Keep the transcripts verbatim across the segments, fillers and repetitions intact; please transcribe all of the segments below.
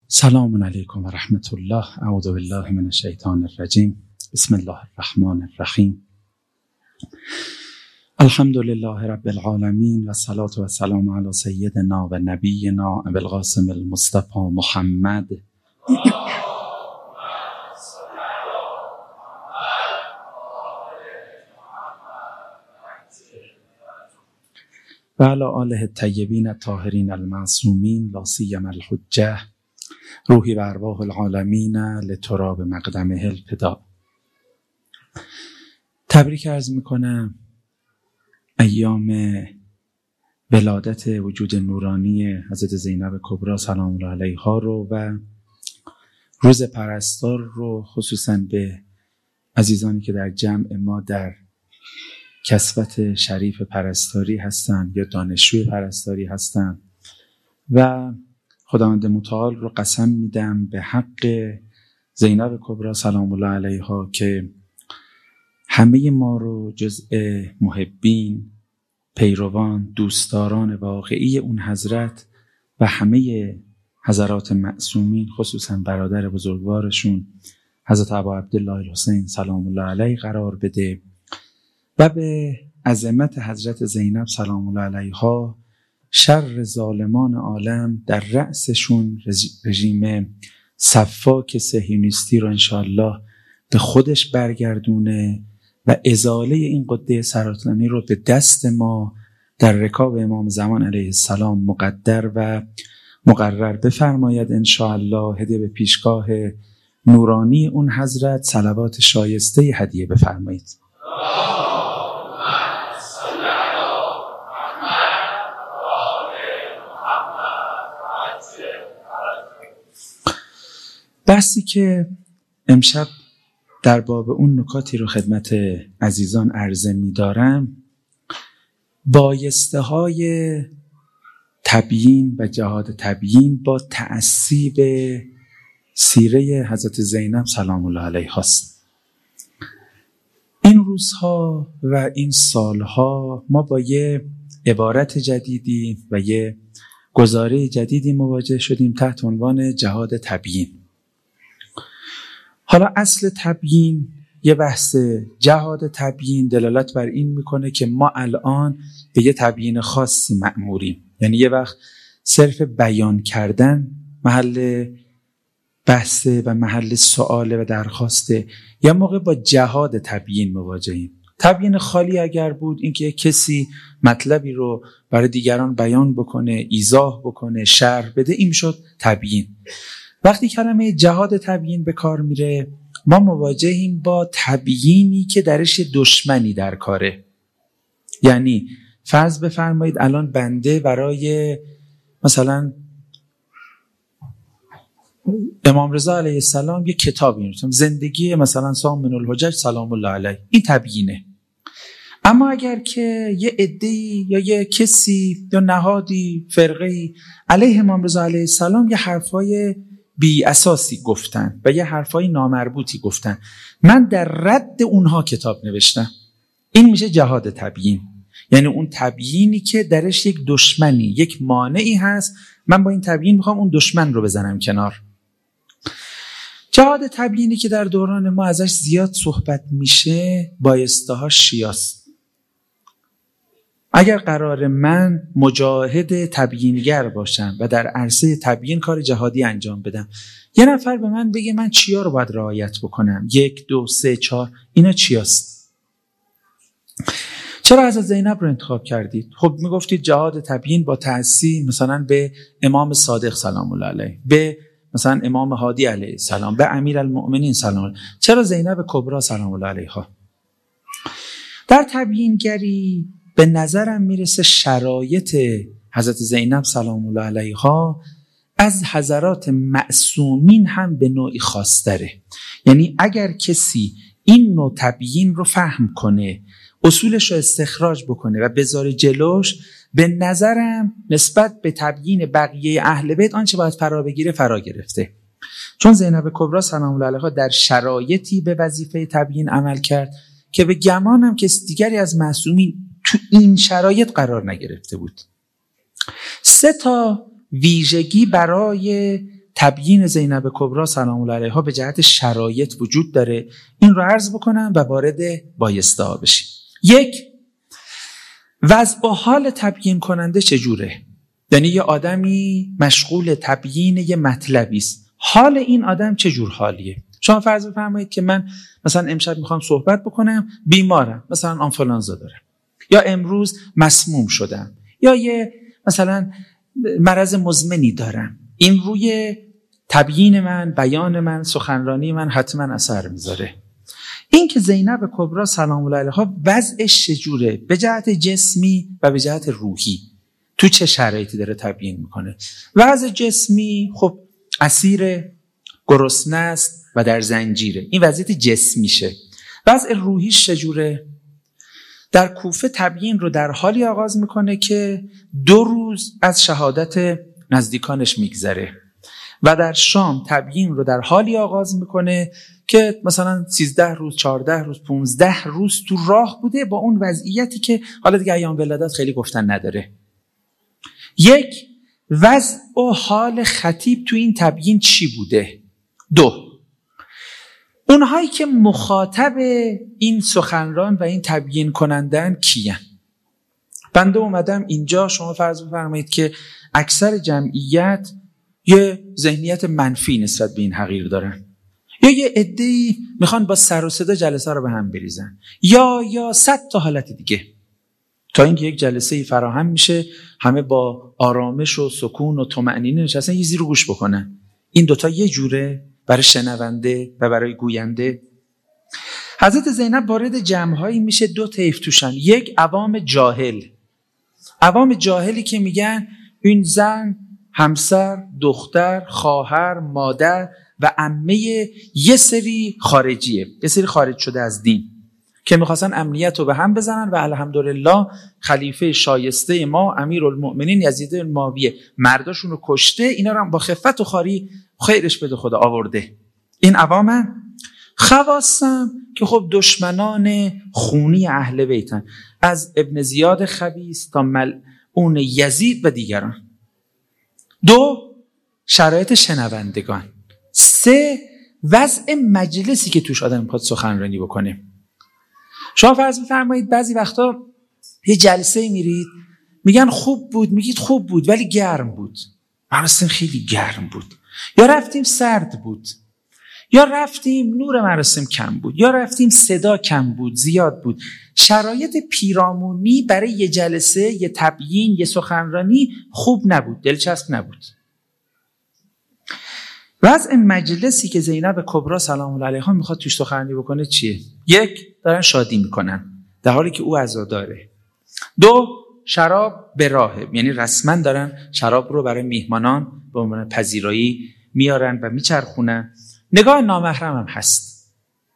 سلام علیکم و رحمت الله. اعوذ بالله من الشیطان الرجیم. بسم الله الرحمن الرحیم. الحمد لله رب العالمین و الصلاة و السلام علی سیدنا و نبینا ابی القاسم المصطفى محمد و علی آله الطیبین الطاهرین المعصومین لا سیما الحجه روحی و ارواح العالمین لتراب مقدمه الفدا. تبریک عرض میکنم ایام ولادت وجود نورانی حضرت زینب کبری سلام الله علیها رو و روز پرستار رو، خصوصا به عزیزانی که در جمع ما در کسوت شریف پرستاری هستند یا دانشجوی پرستاری هستند و خداوند متعال رو قسم میدم به حق زینب کبری سلام الله علیها که همه ما رو جزء محبین، پیروان، دوستداران واقعی اون حضرت و همه حضرات معصومین، خصوصا برادر بزرگوارشون حضرت ابا عبدالله الحسین سلام الله علیه قرار بده و به عظمت حضرت زینب سلام الله علیها شر ظالمان عالم در رأسشون رژیم صفاک صهیونیستی رو انشاءالله به خودش برگردونه و ازاله این قده سرطانی رو به دست ما در رکاب امام زمان علیه السلام مقدر و مقرر بفرماید انشاءالله. هدیه به پیشگاه نورانی اون حضرت صلوات شایسته هدیه بفرمایید. بحثی که امشب در باب اون نکاتی رو خدمت عزیزان عرضه می دارم بایسته های تبیین و جهاد تبیین با تأسی به سیره حضرت زینب سلام الله علیها است. این روزها و این سالها ما با یه عبارت جدیدی و یه گزاره جدیدی مواجه شدیم تحت عنوان جهاد تبیین. حالا اصل تبیین، یه بحث جهاد تبیین دلالت بر این میکنه که ما الان به یه تبیین خاصی مأموریم، یعنی یه وقت صرف بیان کردن محل بحثه و محل سؤاله و درخواسته، یا موقع با جهاد تبیین مواجهیم. تبیین خالی اگر بود، اینکه کسی مطلبی رو برای دیگران بیان بکنه، ایضاح بکنه، شرح بده، این شد تبیین. وقتی کلمه جهاد تبیین به کار میره، ما مواجهیم با تبیینی که درش دشمنی در کاره. یعنی فرض بفرمایید الان بنده برای مثلا امام رضا علیه السلام یک کتابی نوشتم، زندگی مثلا سامن الحجج سلام الله علیه، این تبیینه. اما اگر که یه عده‌ای یا یه کسی یا نهادی فرقه‌ای علیه امام رضا علیه السلام یه حرفای بی اساسی گفتن و یه حرفای نامربوطی گفتن، من در رد اونها کتاب نوشتم، این میشه جهاد تبیین. یعنی اون تبیینی که درش یک دشمنی، یک مانعی هست، من با این تبیین میخوام اون دشمن رو بزنم کنار. جهاد تبیینی که در دوران ما ازش زیاد صحبت میشه بایسته ها شیاست. اگر قرار من مجاهد تبیینگر باشم و در عرصه تبیین کار جهادی انجام بدم، یه نفر به من بگه من چیا رو باید رعایت بکنم، یک دو سه چهار، اینا چیاست؟ چرا حضرت زینب رو انتخاب کردید؟ خب میگفتید جهاد تبیین با تأسی مثلا به امام صادق سلام الله علیه، به مثلا امام هادی علیه السلام، به امیرالمؤمنین سلام الله. چرا زینب کبری سلام الله علیها؟ در تبیینگری به نظرم میرسه شرایط حضرت زینب سلام الله علیها از حضرات معصومین هم به نوعی خاص‌تره. یعنی اگر کسی این نوع تبیین رو فهم کنه، اصولش رو استخراج بکنه و بذاره جلوش، به نظرم نسبت به تبیین بقیه اهل بیت آنچه باید فرا بگیره فرا گرفته. چون زینب کبری سلام الله علیها در شرایطی به وظیفه تبیین عمل کرد که به گمانم کس دیگری از معصومین تو این شرایط قرار نگرفته بود. سه تا ویژگی برای تبیین زینب کبری سلام الله علیها به جهت شرایط وجود داره. این رو عرض بکنم و وارد بایسته ها بشیم. یک، وضع و حال تبیین کننده چجوره؟ یعنی یه آدمی مشغول تبیین یه مطلبی است، حال این آدم چجور حالیه؟ شما فرض بفرمایید که من مثلا امشب میخوام صحبت بکنم، بیمارم، مثلا آنفولانزا دارم، یا امروز مسموم شدم، یا یه مثلا مرض مزمنی دارم. این روی تبیین من، بیان من، سخنرانی من حتما اثر میذاره. این که زینب کبری سلام الله علیها وضعش چجوره به جهت جسمی و به جهت روحی، تو چه شرایطی داره تبیین میکنه؟ وضع جسمی خب اسیر گرسنه است و در زنجیره، این وضعیت جسمیشه. وضع روحیش چجوره؟ در کوفه تبیین رو در حالی آغاز میکنه که دو روز از شهادت نزدیکانش میگذره و در شام تبیین رو در حالی آغاز میکنه که مثلا سیزده روز، چهارده روز، پونزده روز تو راه بوده با اون وضعیتی که حالا دیگه ایام ولادت خیلی گفتن نداره. یک، وضع و حال خطیب تو این تبیین چی بوده؟ دو، اونهایی که مخاطب این سخنران و این تبیین کنندن کیان؟ بنده اومدم اینجا، شما فرض بفرمایید که اکثر جمعیت یه ذهنیت منفی نسبت به این حقیر دارن، یا یه عده‌ای میخوان با سر و صدا جلسه رو به هم بریزن، یا یا صد تا حالت دیگه، تا اینکه یک جلسه فراهم میشه همه با آرامش و سکون و طمأنینه نشستن یه زیر گوش بکنن. این دوتا یه جوره برای شنونده و برای گوینده. حضرت زینب وارد جمع‌هایی میشه، دو طیف توشن. یک، عوام جاهل، عوام جاهلی که میگن این زن همسر، دختر، خواهر، مادر و عمه یه سری خارجیه، یه سری خارج شده از دین که میخواستن امنیت رو به هم بزنن و الحمدلله خلیفه شایسته ما امیرالمؤمنین یزید المعاویه مرداشون رو کشته، اینا رو هم با خفت و خاری خیرش بده خدا آورده. این عوامن. خواصم که خب دشمنان خونی اهل بیتن، از ابن زیاد خبیث تا ملعون یزید و دیگران. دو، شرایط شنوندگان. سه، وضع مجلسی که توش آدم میخواد سخنرانی بکنه. شما فرض بفرمایید بعضی وقتا یه جلسه میرید میگن خوب بود، میگید خوب بود ولی گرم بود، مراسم خیلی گرم بود، یا رفتیم سرد بود، یا رفتیم نور مراسم کم بود، یا رفتیم صدا کم بود، زیاد بود. شرایط پیرامونی برای یه جلسه، یه تبیین، یه سخنرانی خوب نبود، دلچسب نبود. وضع مجلسی که زینب کبری سلام الله علیها میخواد توش سخنرانی بکنه چیه؟ یک، دارن شادی میکنن در حالی که او عزاداره. دو، شراب به راهه، یعنی رسما دارن شراب رو برای میهمانان به عنوان پذیرایی میارن و میچرخونن. نگاه نامحرم هم هست.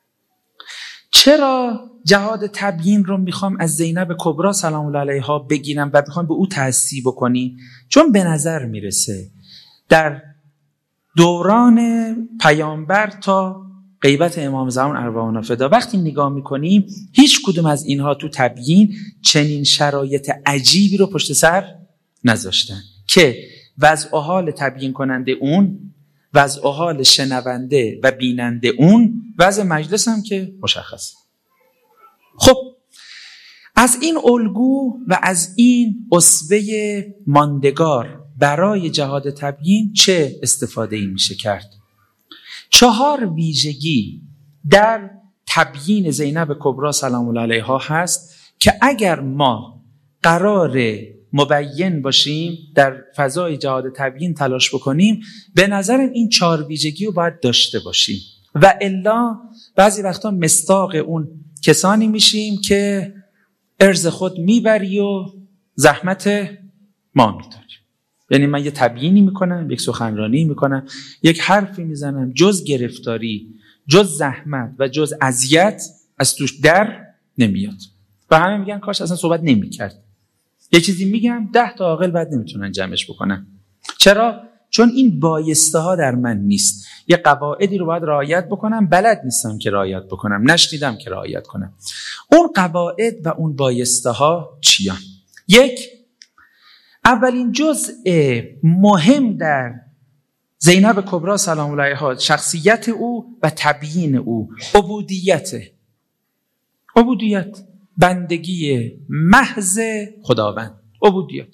چرا جهاد تبیین رو میخوام از زینب کبری سلام الله علیها بگیرم و میخوام به او تأسی بکنی؟ چون به نظر میرسه در دوران پیامبر تا غیبت امام زمان ارواحنا فدا وقتی نگاه میکنیم هیچ کدوم از اینها تو تبیین چنین شرایط عجیبی رو پشت سر نذاشتن که وضع و حال تبیین کننده اون، وضع و حال شنونده و بیننده اون، وضع مجلس هم که مشخص. خب از این الگو و از این اسوه ماندگار برای جهاد تبیین چه استفاده ای میشه کرد؟ چهار ویژگی در تبیین زینب کبری سلام الله علیها هست که اگر ما قرار مبین باشیم در فضای جهاد تبیین تلاش بکنیم، به نظرم این چهار ویژگی رو باید داشته باشیم و الا بعضی وقتا مصداق اون کسانی میشیم که ارز خود میبری و زحمت ما میداری. یعنی من یه تبیینی میکنم، یک سخنرانی میکنم، یک حرفی میزنم، جز گرفتاری، جز زحمت و جز اذیت از توش در نمیاد و همه میگن کاش اصلا صحبت نمیکرد. یه چیزی میگم ده تا عاقل بعد نمیتونن جمعش بکنن. چرا؟ چون این بایسته ها در من نیست. یه قواعدی رو باید رعایت بکنم، بلد نیستم که رعایت بکنم، نشنیدم که رعایت کنم. اون قواعد و اون بایسته ها چیان؟ یک، اولین جزء مهم در زینب کبری سلام الله علیها، شخصیت او و تبیین او عبودیت، عبودیت بندگی محض خداوند، عبودیت.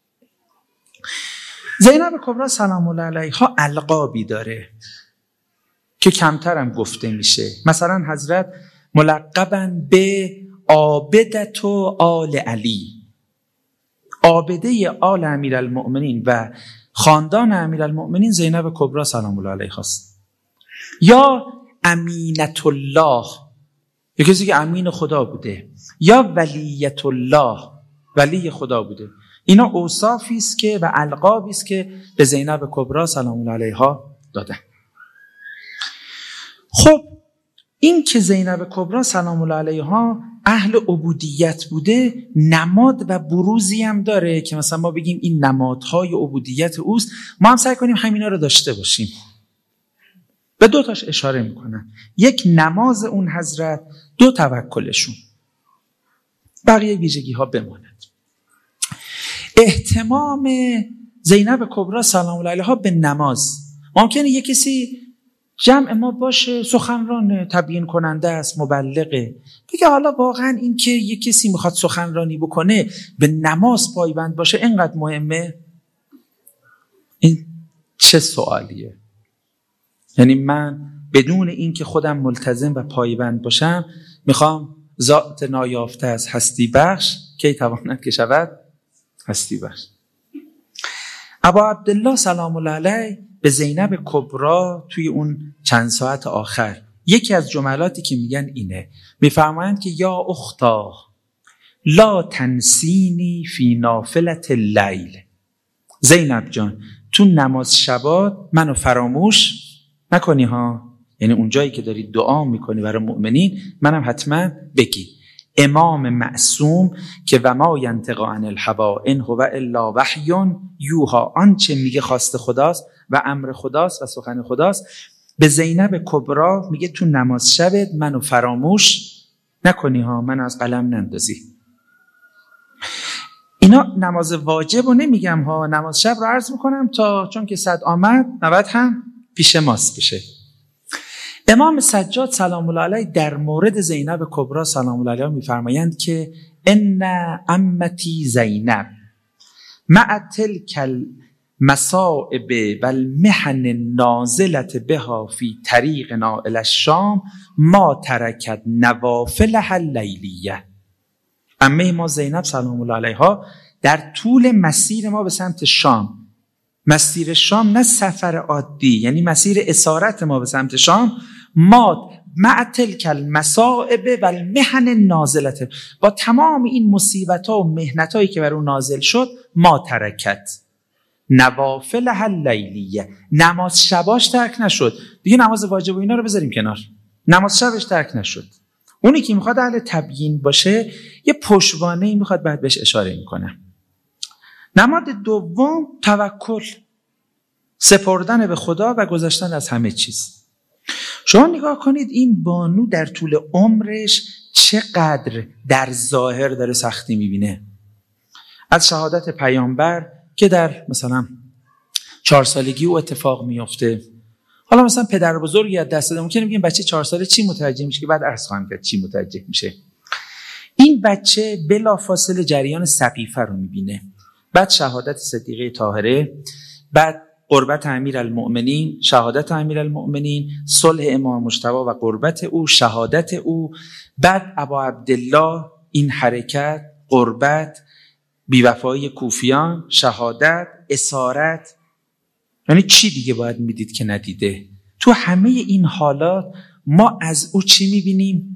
زینب کبری سلام الله علیها القابی داره که کمتر هم گفته میشه. مثلا حضرت ملقبن به عابدت و آل علی، عابده آل امیرالمؤمنین و خاندان امیرالمؤمنین زینب کبری سلام الله علیها است. یا امینت الله، یه کسی که امین خدا بوده، یا ولیت الله، ولی خدا بوده. اینا اوصافی است که و القابی است که به زینب کبری سلام الله علیها دادن. خب این که زینب کبری سلام الله علیها اهل عبودیت بوده، نماد و بروزی هم داره که مثلا ما بگیم این نمادهای عبودیت اوست. ما هم سعی کنیم همینا رو داشته باشیم. به دو تاش اشاره میکنم. یک نماز اون حضرت، دو توکلشون، بقیه ویژگی ها بماند. اهتمام زینب کبری سلام الله علیها به نماز. ممکنه یک کسی جمع ما باشه، سخنران تبیین کننده است، مبلغه، بگه حالا واقعا این که یک کسی میخواد سخنرانی بکنه به نماز پایبند باشه اینقدر مهمه؟ این چه سوالیه؟ یعنی من بدون این که خودم ملتزم و پایبند باشم میخوام ذات نایافته از هستی بخش کی تواند که شود هستی بخش. ابا عبدالله سلام الله علیه به زینب کبری توی اون چند ساعت آخر یکی از جملاتی که میگن اینه، میفرمایند که یا اختا لا تنسینی فی نافلة اللیل، زینب جان تو نماز شبات منو فراموش نکنی ها. یعنی اون جایی که داری دعا میکنی برای مؤمنین منم حتما بگی. امام معصوم که و ما ینطق عن الهوی ان هو الا وحی یوحی، آنچه میگه خواست خداست و امر خداست و سخن خداست. به زینب کبری میگه تو نماز شبت منو فراموش نکنی ها، من از قلم نندازی. اینا نماز واجب رو نمیگم ها، نماز شب رو عرض میکنم تا چون که صد آمد نود هم پیش ماست بشه. امام سجاد سلام الله علیه در مورد زینب کبری سلام الله علیها میفرمایند که ان عمتی زینب مع تلک المصائب و المحن النازله بها فی طریقنا الی الشام ما ترکت نوافلها اللیلیه. عمه ما زینب سلام الله علیها در طول مسیر ما به سمت شام، مسیر شام نه سفر عادی، یعنی مسیر اسارت ما به سمت شام، ما مع تلک المصائب و المحن النازله، با تمام این مصیبت‌ها و محنت‌هایی که بر اون نازل شد، ما ترکت نوافلها اللیلیه، نماز شباش ترک نشد. دیگه نماز واجب و اینا رو بذاریم کنار، نماز شبش ترک نشد. اونی که میخواد اهل تبیین باشه یه پشتوانه‌ای میخواد بعد بهش اشاره میکنه. نماد دوم توکل، سپردن به خدا و گذشتن از همه چیز. شما نگاه کنید این بانو در طول عمرش چقدر در ظاهر داره سختی میبینه. از شهادت پیامبر که در مثلا چهار سالگی او اتفاق میفته. حالا مثلا پدر بزرگی از دست داده، ممکنه بگیم بچه چهار ساله چی متوجه میشه که بعد عرض خواهم کرد چی متوجه میشه. این بچه بلافاصله جریان سقیفه رو میبینه، بعد شهادت صدیقه طاهره، بعد قربت امیرالمؤمنین، شهادت امیرالمؤمنین، صلح امام مجتبی و قربت او، شهادت او، بعد ابا عبدالله، این حرکت، قربت، بیوفایی کوفیان، شهادت، اسارت. یعنی چی دیگه باید میدید که ندیده؟ تو همه این حالات ما از او چی میبینیم؟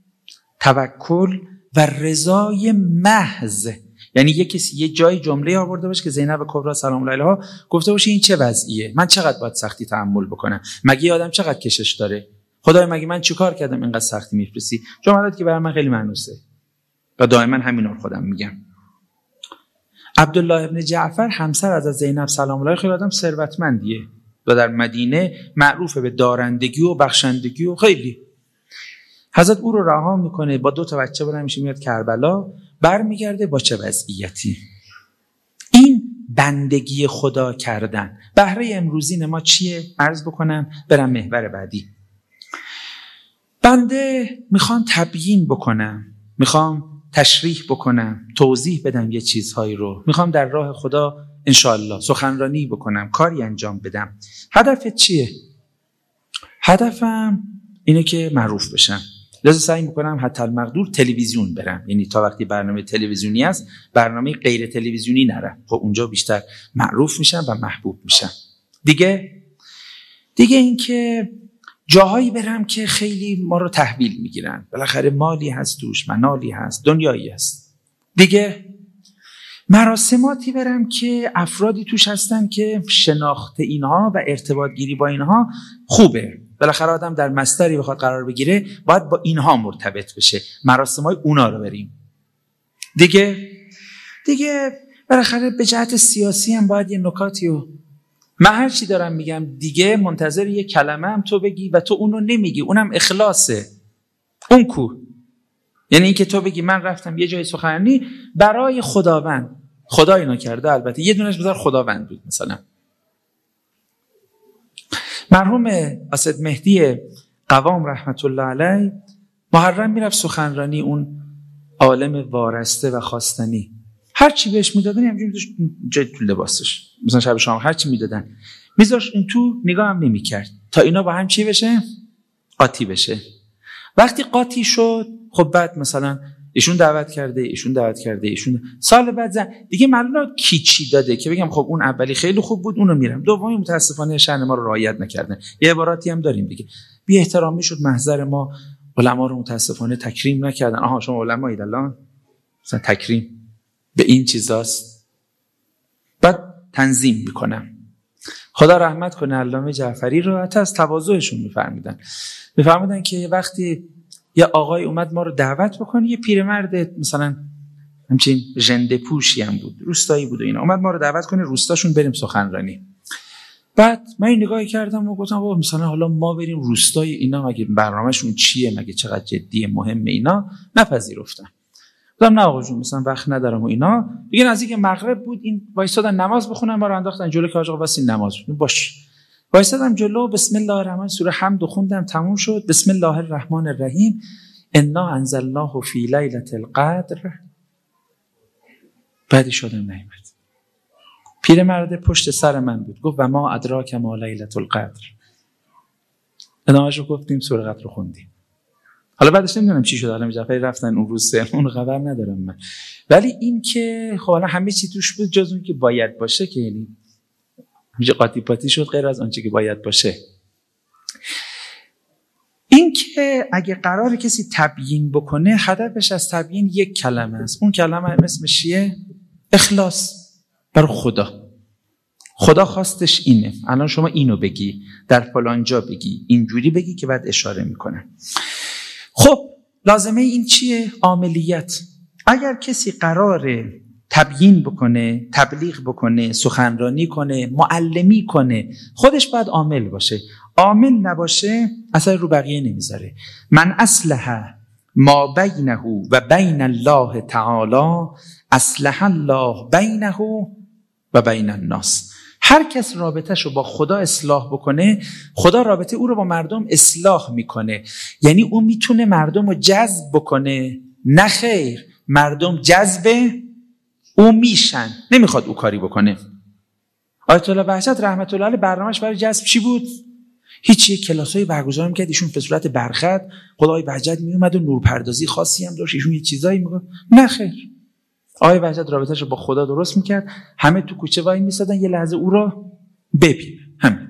توکل و رضای محض. یعنی یک کسی یه جای جمله آورده باشه که زینب کبری سلام الله علیها گفته باشه این چه وضعیه، من چقدر باید سختی تحمل بکنم، مگه آدم چقدر کشش داره، خدای مگه من چیکار کردم اینقدر سختی میفرستی؟ جملاتی که برای من خیلی معنوسه و دائما همینا رو خودم میگم. عبدالله ابن جعفر همسر از زینب سلام الله علیها خیلی آدم ثروتمندیه و در مدینه معروف به دارندگی و بخشندگی و خیلی. حضرت او رو رها میکنه، با دو تا بچه بلند میشه میاد کربلا، برمیگرده با چه وضعیتی؟ این بندگی خدا کردن. بهره امروزین ما چیه؟ عرض بکنم برم محور بعدی. بنده میخوام تبیین بکنم، میخوام تشریح بکنم، توضیح بدم یه چیزهایی رو، میخوام در راه خدا انشاءالله سخنرانی بکنم، کاری انجام بدم. هدفت چیه؟ هدفم اینه که معروف بشم. لذا سعی میکنم حتی المقدور تلویزیون برم، یعنی تا وقتی برنامه تلویزیونی است برنامه غیر تلویزیونی نرم. خب اونجا بیشتر معروف میشم و محبوب میشم. دیگه دیگه این که جاهایی برم که خیلی ما رو تحویل میگیرن، بالاخره مالی هست توش، منالی هست، دنیایی هست. دیگه مراسماتی برم که افرادی توش هستن که شناخت اینها و ارتباط گیری با اینها خوبه. بالاخره آدم در مصدری بخواد قرار بگیره باید با اینها مرتبط بشه، مراسمای اونا رو بریم. دیگه دیگه بالاخره به جهت سیاسی هم باید یه نکاتی رو، من هر چی دارم میگم دیگه منتظر یه کلمه هم تو بگی و تو اونو نمیگی، اونم اخلاصه. اون کو؟ یعنی این که تو بگی من رفتم یه جای سخنرانی برای خداوند، خدا اینا کرده، البته یه دونش بذار خداوند بود. مثلا مرحوم اسد مهدی قوام رحمت الله علیه محرم میرفت سخنرانی، اون عالم وارسته و خواستنی، هر چی بهش میدادن همینجوری میذاشت جای تو لباسش، مثلا شب شام هر چی میدادن میذاشت این تو، نگاه هم نمیکرد تا اینا با هم چی بشه؟ قاطی بشه. وقتی قاطی شد خب بعد مثلا ایشون دعوت کرده، ایشون دعوت کرده، ایشون سال بعد زن. دیگه معلومه کی چی داده که بگم خب اون اولی خیلی خوب بود اونو میرم، دومی متاسفانه شأن ما رو رعایت نکردن. یه عباراتی هم داریم دیگه، بی احترامی شد محضر ما، علما رو متاسفانه تکریم نکردن. آها شما علمایید الان، مثلا تکریم به این چیزاست. بعد تنظیم میکنم. خدا رحمت کنه علامه جعفری رو، حتی از تواضعشون میفرمودن میفرمودن که وقتی یه آقای اومد ما رو دعوت بکنه، یه پیرمرد مثلا همچین ژنده پوشی هم بود، روستایی بود و اینا، اومد ما رو دعوت کنه روستاشون بریم سخنرانی. بعد من این نگاهی کردم و گفتم بابا مثلا حالا ما بریم روستای اینا، مگه برنامه‌شون چیه، مگه چقدر جدیه، مهمه اینا؟ نپذیرفتم. گفتم نه آقا جون مثلا وقت ندارم و اینا. دیگه نزدیک مغرب بود، این وایسادن نماز بخونن، ما رو انداختن جلوی که آقا واسین نماز بخونیم. باش وایسادم جلو، بسم الله الرحمن سوره حمد خوندم، تموم شد. بسم الله الرحمن الرحیم انا انزلناه فی لیلة القدر. بعدی شدم نیامد. پیرمرد پشت سر من بود، گفت و ما ادراک ما لیلة القدر. ادامه‌اش رو گفتیم، سوره قدر رو خوندیم. حالا بعدش نمیدونم چی شد، علامه جعفری رفتن اون روز سه، اون خبر ندارم من. ولی این که خب حالا همه چی توش بود جز اون که باید باشه، که یعنی میشه قاطی پاتی شد غیر از آنچه که باید باشه. این که اگه قرار کسی تبیین بکنه، هدفش از تبیین یک کلمه است. اون کلمه اسمش چیه؟ اخلاص برای خدا. خدا خواستش اینه، الان شما اینو بگی، در فلان جا بگی، اینجوری بگی که بعد اشاره میکنه. خب لازمه این چیه؟ عاملیت. اگر کسی قراره تبیین بکنه، تبلیغ بکنه، سخنرانی کنه، معلمی کنه، خودش باید عامل باشه. عامل نباشه اثر رو بقیه نمیذاره. من اصلح ما بینه و بین الله تعالی اصلح الله بینه و بین الناس. هر کس رابطه شو با خدا اصلاح بکنه، خدا رابطه او رو با مردم اصلاح میکنه. یعنی او میتونه مردم رو جذب بکنه؟ نه خیر، مردم جذب او میشن، نمیخواد او کاری بکنه. آیت الله بهجت رحمت الله علیه برنامه‌اش برای جذب چی بود؟ هیچ. کلاسای برگزار می‌کرد ایشون به صورت برخط، خدای بهجت میومد و نورپردازی خاصی هم داشت، ایشون یه چیزایی میگفت. نه خیر، آقای بهجت رابطه‌اش رو با خدا درست میکرد، همه تو کوچه وای میسادن یه لحظه او رو ببینن. همین.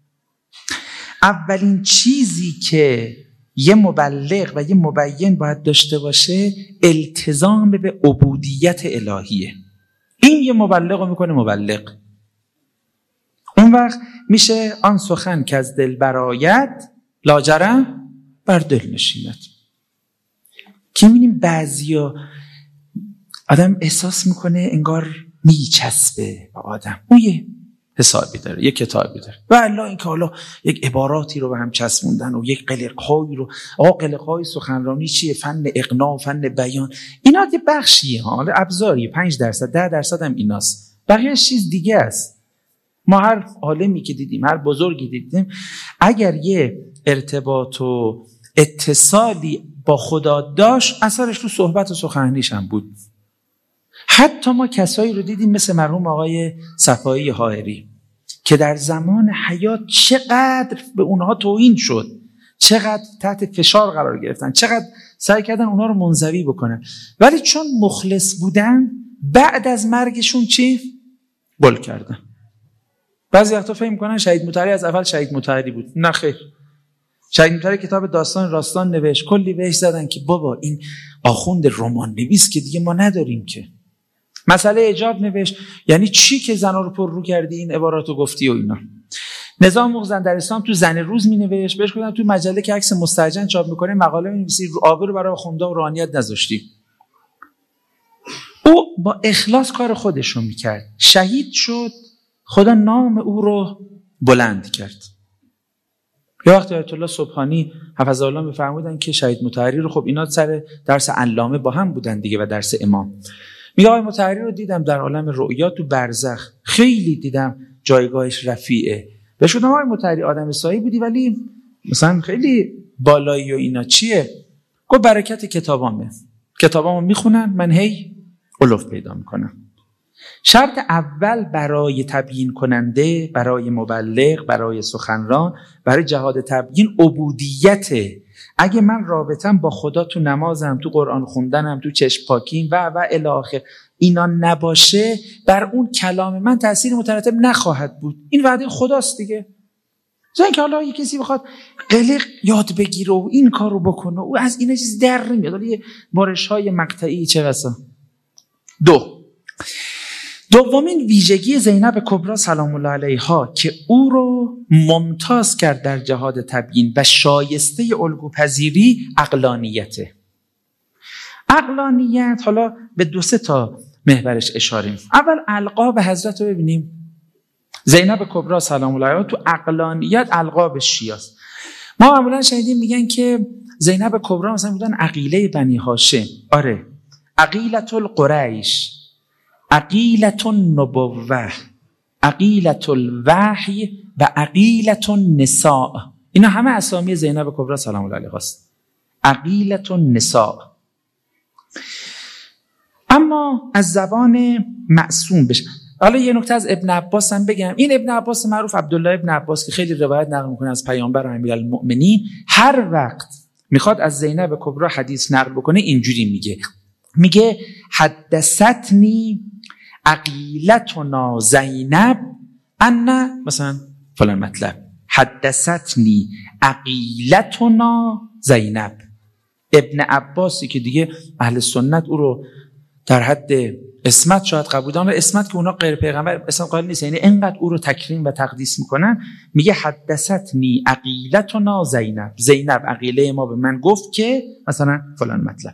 اولین چیزی که یه مبلغ و یه مبین باید داشته باشه التزام به عبودیت الهیه. این یه مبلغ رو میکنه مبلغ. اون وقت میشه آن سخن که از دل برآید لاجرم بر دل نشیند. که میبینیم بعضیا آدم احساس میکنه انگار میچسبه به آدم، اون یه حسابی داره، یه کتابی داره. و الا این که حالا یک عباراتی رو به هم چسبوندن و یک قلق‌هایی رو، آقا قلق‌های سخنرانی چیه؟ فن اقناع، فن بیان، اینا یه بخشیه ها، حالا ابزاری، پنج درصد ده درصد هم ایناست. بقیه چیز دیگه است. ما هر عالمی که دیدیم، هر بزرگی دیدیم، اگر یه ارتباط و اتصالی با خدا داشت، اثرش تو صحبت و سخنرانیش هم بود. حتی ما کسایی رو دیدیم مثل مرحوم آقای صفایی حائری که در زمان حیات چقدر به اونها توهین شد، چقدر تحت فشار قرار گرفتن، چقدر سعی کردن اونها رو منزوی بکنن، ولی چون مخلص بودن بعد از مرگشون چی؟ گل کردن. بعضی وقتا فکر می‌کنن شهید مطهری از اول شهید مطهری بود. نه خیر. شهید مطهری کتاب داستان راستان نوشت، کلی بهش زدن که بابا این آخوند رمان نویس که دیگه ما نداریم که. مسئله حجاب نوشت، یعنی چی که زنا رو پر رو کردی این عباراتو گفتی و اینا. نظام مغزن در اسلام تو زن روز می نوشت، بهش گفتن تو مجله که عکس مستهجن چاپ میکنه مقاله می نویسی، آبرو برای آخونده و روحانیت نذاشتی. او با اخلاص کار خودش رو میکرد، شهید شد، خدا نام او رو بلند کرد. یه وقتی آیت الله سبحانی حفظه الله میفرمودن که شهید مطهری رو، خب اینا سر درس علامه با هم بودن دیگه و درس امام، میگه آقای مطهری رو دیدم در عالم رؤیا تو برزخ، خیلی دیدم جایگاهش رفیعه. بهش گفتم آقای مطهری آدم سایی بودی ولی مثلا خیلی بالایی و اینا چیه؟ گفت برکت کتابامه، کتابامو میخونن من هی علوف پیدا میکنم. شرط اول برای تبیین کننده، برای مبلغ، برای سخنران، برای جهاد تبیین عبودیته. اگه من رابطم با خدا تو نمازم، تو قرآن خوندنم، تو چشم پاکیم و و الی آخر اینا نباشه، بر اون کلام من تأثیر مترتب نخواهد بود. این وعده خداست دیگه. زن که حالا یه کسی بخواد قلق یاد بگیره و این کارو بکنه و از این چیز در نمیاد، حالا یه بارش‌های مقطعی چه بسا. دو دومین ویژگی زینب کبری سلام الله علیها که او رو ممتاز کرد در جهاد تبیین و شایسته الگوپذیری عقلانیته. عقلانیت، حالا به دو سه تا محورش اشاره می‌کنیم. اول القاب حضرت رو ببینیم. زینب کبری سلام الله علیها تو عقلانیت القاب شیعاست. ما معمولا شنیدیم میگن که زینب کبری مثلا بودن عقیله بنی هاشم. آره، عقیلة القریش، عقیلة النبوة، عقیلة الوحی و عقیلة النساء. اینا همه اسامی زینب کبری سلام الله علیها است. عقیلة النساء. اما از زبان معصوم بشه. حالا یه نکته از ابن عباس هم بگم. این ابن عباس معروف، عبدالله ابن عباس، که خیلی روایت نقل میکنه از پیامبر امیرالمؤمنین، هر وقت میخواد از زینب کبری حدیث نقل بکنه اینجوری میگه، میگه حدثتنی عقیلتنا زینب ان مثلا فلان مطلب، حدثتنی عقیلتنا زینب. ابن عباسی که دیگه اهل سنت او رو در حد اسمت شاید قبول دارن، اسمت که اونا غیر پیغمبر اسم قائل نیست، یعنی اینقدر او رو تکریم و تقدیس میکنن، میگه حدثتنی عقیلتنا زینب، زینب عقیله ما به من گفت که مثلا فلان مطلب.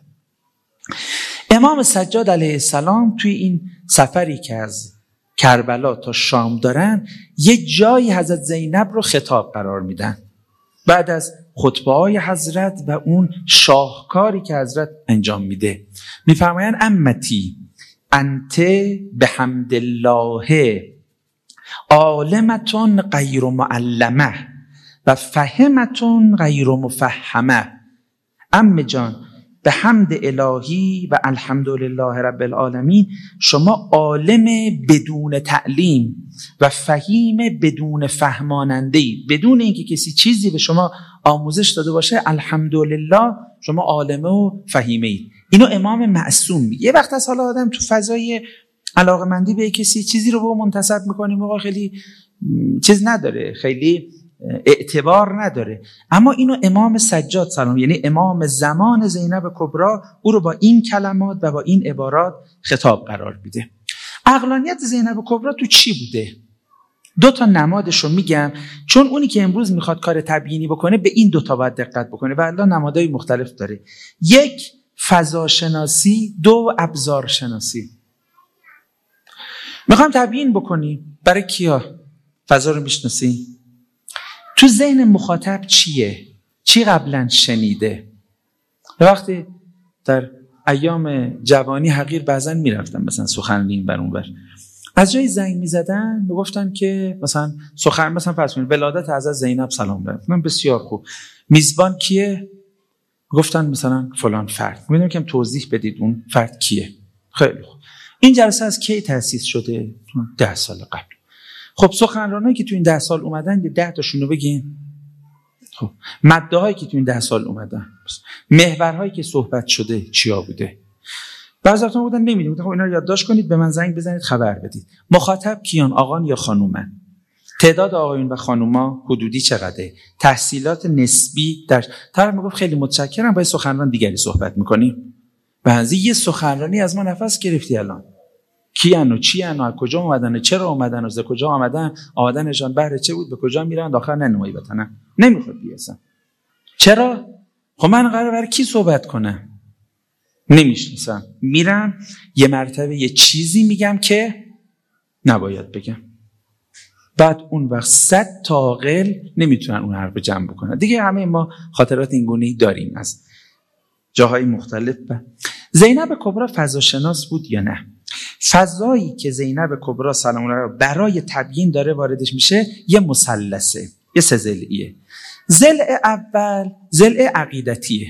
امام سجاد علیه السلام توی این سفری که از کربلا تا شام دارن، یه جایی حضرت زینب رو خطاب قرار میدن بعد از خطبه‌های حضرت و اون شاهکاری که حضرت انجام میده. میفرمایند امتی انت بحمد الله عالمتون غیر معلمه و فهمتون غیر مفهمه. ام جان به حمد الهی و الحمدلله رب العالمین، شما عالم بدون تعلیم و فهیم بدون فهماننده‌ای، بدون اینکه کسی چیزی به شما آموزش داده باشه، الحمدلله شما عالمه و فهیمه اید. اینو امام معصوم میگه. یه وقت از حالا آدم تو فضای علاقمندی به کسی چیزی رو به اون منتسب میکنیم، موقع خیلی چیز نداره، خیلی اعتبار نداره. اما اینو امام سجاد سلام، یعنی امام زمان زینب کبری، او رو با این کلمات و با این عبارات خطاب قرار میده. عقلانیت زینب کبری تو چی بوده؟ دو تا نمادش رو میگم، چون اونی که امروز میخواد کار تبیینی بکنه به این دو تا باید دقت بکنه و الا نمادهای مختلف داره. یک، فضا شناسی، دو، ابزار شناسی. میخوام تبیین بکنیم برای کیا فضا رو میشناسی؟ تو ذهن مخاطب چیه؟ چی قبلا شنیده؟ وقتی در ایام جوانی حقیر بعضن میرفتم مثلا سخنرانی بر اون بر، از جای زنگ میزدن میگفتن که مثلا سخن مثلا فرض کنید ولادت حضرت زینب سلام علیها، من بسیار خوب، میزبان کیه؟ گفتن مثلا فلان فرد. می‌دونم که توضیح بدید اون فرد کیه. خیلی خوب. این جلسه از کی تأسیس شده؟ ده سال قبل. خب سخنرانایی که تو این ده سال اومدن ده تاشون رو بگین. خب مده‌هایی که تو این ده سال اومدن، محورهایی که صحبت شده چیا بوده؟ بعضی‌ها بودن نمی‌دونن. خب اینا رو یادداشت کنید، به من زنگ بزنید خبر بدید. مخاطب کیان؟ آقان یا خانومن؟ تعداد آقایون و خانوما حدودی چقدره؟ تحصیلات نسبی در طرف میگفت خیلی متشکرم، با سخنران دیگری صحبت می‌کنیم. بعضی یه سخنرانی از ما نفس گرفتی الان. کیان و چیان و از کجا اومدن و چرا اومدن و از کجا آمدن، آمدنشان بهر چه بود، به کجا میرن، آخر ننمایی وطنن. نمیخواد بیاسن. چرا؟ خب من قراره برای کی صحبت کنم؟ نمیشناسم. میرم یه مرتبه یه چیزی میگم که نباید بگم. بعد اون وقت صد تا عاقل نمیتونن اون حرف جمع بکنن. دیگه همه ما خاطرات این گونه‌ای داریم از جاهای مختلف. زینب کبری فضاشناس بود یا نه؟ فضایی که زینب کبری سلام علیها برای تبیین داره واردش میشه یه مثلثه، یه سه ضلعیه. ضلع اول ضلع عقیدتیه.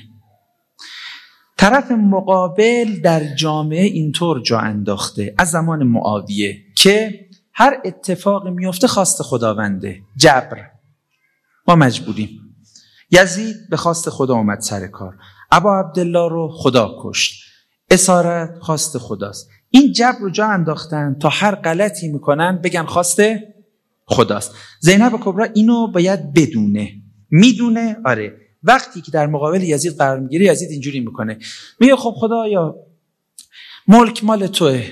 طرف مقابل در جامعه اینطور جا انداخته از زمان معاویه که هر اتفاقی میفته خواست خداونده، جبر، ما مجبوریم. یزید به خواست خدا اومد سر کار، ابا عبدالله رو خدا کشت، اسارت خواست خداست. این جبر رو جا انداختن تا هر غلطی میکنن بگن خواست خداست. زینب کبری اینو باید بدونه، میدونه. آره وقتی که در مقابل یزید قرار میگیره، یزید اینجوری میکنه، میگه خب خدایا ملک مال توه،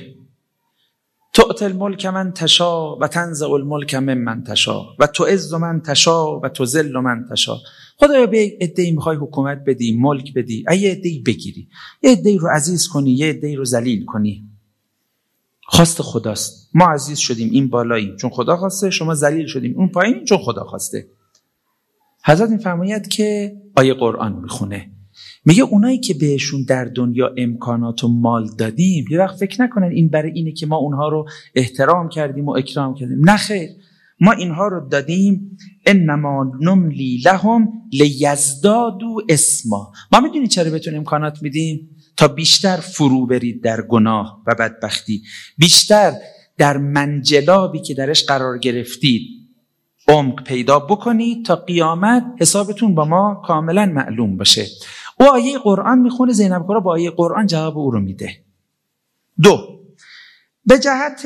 تؤتی الملک من تشا و تنزع الملک ممن تشا و تعز من تشا و تذل من تشا. خدایا به عده‌ای میخوای حکومت بدی، ملک بدی، یه عده‌ای بگیری، یه عده‌ای رو عزیز کنی، یه عده‌ای رو ذلیل کنی. خواست خداست. ما عزیز شدیم این بالاییم چون خدا خواسته، شما ذلیل شدیم اون پایین چون خدا خواسته. حضرت میفرماید که آیه قرآن میخونه، میگه اونایی که بهشون در دنیا امکانات و مال دادیم یه وقت فکر نکنن این برای اینه که ما اونها رو احترام کردیم و اکرام کردیم. نه خیر، ما اینها رو دادیم انما نملی لهم لیزدادوا اسما. ما میدونید چرا بهتون امکانات میدیم؟ تا بیشتر فرو برید در گناه و بدبختی، بیشتر در منجلابی که درش قرار گرفتید عمق پیدا بکنید تا قیامت حسابتون با ما کاملا معلوم باشه. او آیه قرآن میخونه، زینب کبری با آیه قرآن جواب او رو میده. دو، به جهت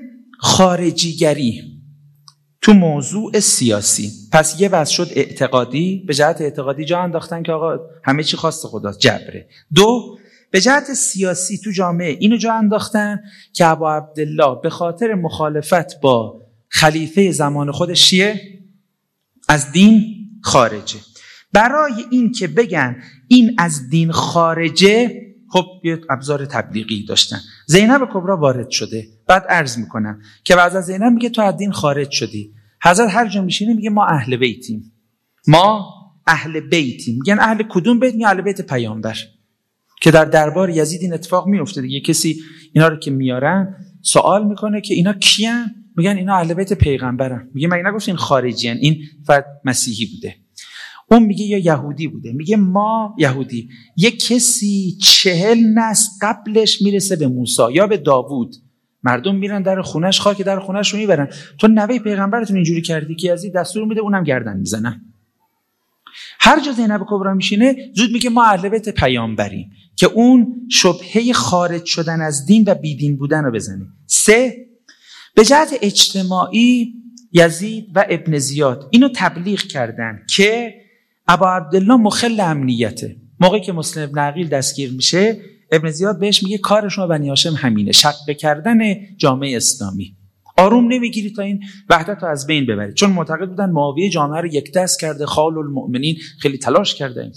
خارجیگری تو موضوع سیاسی، پس یه وضع شد اعتقادی، به جهت اعتقادی جا انداختن که آقا همه چی خواست خداست، جبره. دو، به جهت سیاسی تو جامعه اینو جا انداختن که ابا عبدالله به خاطر مخالفت با خلیفه زمان خودش چیه؟ از دین خارجه. برای این که بگن این از دین خارجه، خب یه ابزار تبلیغی داشتن. زینب کبری وارد شده. بعد عرض میکنم که بعد از زینب میگه تو از دین خارج شدی. حضرت هر جا میشینه میگه ما اهل بیتیم، ما اهل بیتیم. میگن اهل کدوم بیت؟ میگن اهل بیت پیامبر. که در دربار یزید این اتفاق میفته دیگه. کسی اینا رو که میارن سوال میکنه که اینا کیان؟ میگن اینا اهل بیت پیغمبرن. میگه مگه نگفت این خارجیان؟ این فرد مسیحی بوده. اون میگه یا یهودی بوده. میگه ما یهودی. یه کسی چهل نسل قبلش میرسه به موسی یا به داوود، مردم میرن در خونش، خاک در خونش رو میبرن. تو نوه پیغمبرتون اینجوری کردی که یزید دستور میده اونم گردن میزنن. هر جا زینب کبری میشینه زود میگه ما اهل بیت پیامبریم، که اون شبهه خارج شدن از دین و بیدین بودن رو بزنه. سه، به جهت اجتماعی یزید و ابن زیاد اینو تبلیغ کردن که ابا عبدالله مخل امنیته. موقعی که مسلم ابن عقیل دستگیر میشه، ابن زیاد بهش میگه کارشون بنی هاشم همینه، شق کردن جامعه اسلامی. آروم نمیگیری تا این وحدت رو از بین ببری، چون معتقد بودن معاویه جامعه رو یک دست کرده، خال المؤمنین خیلی تلاش کرده.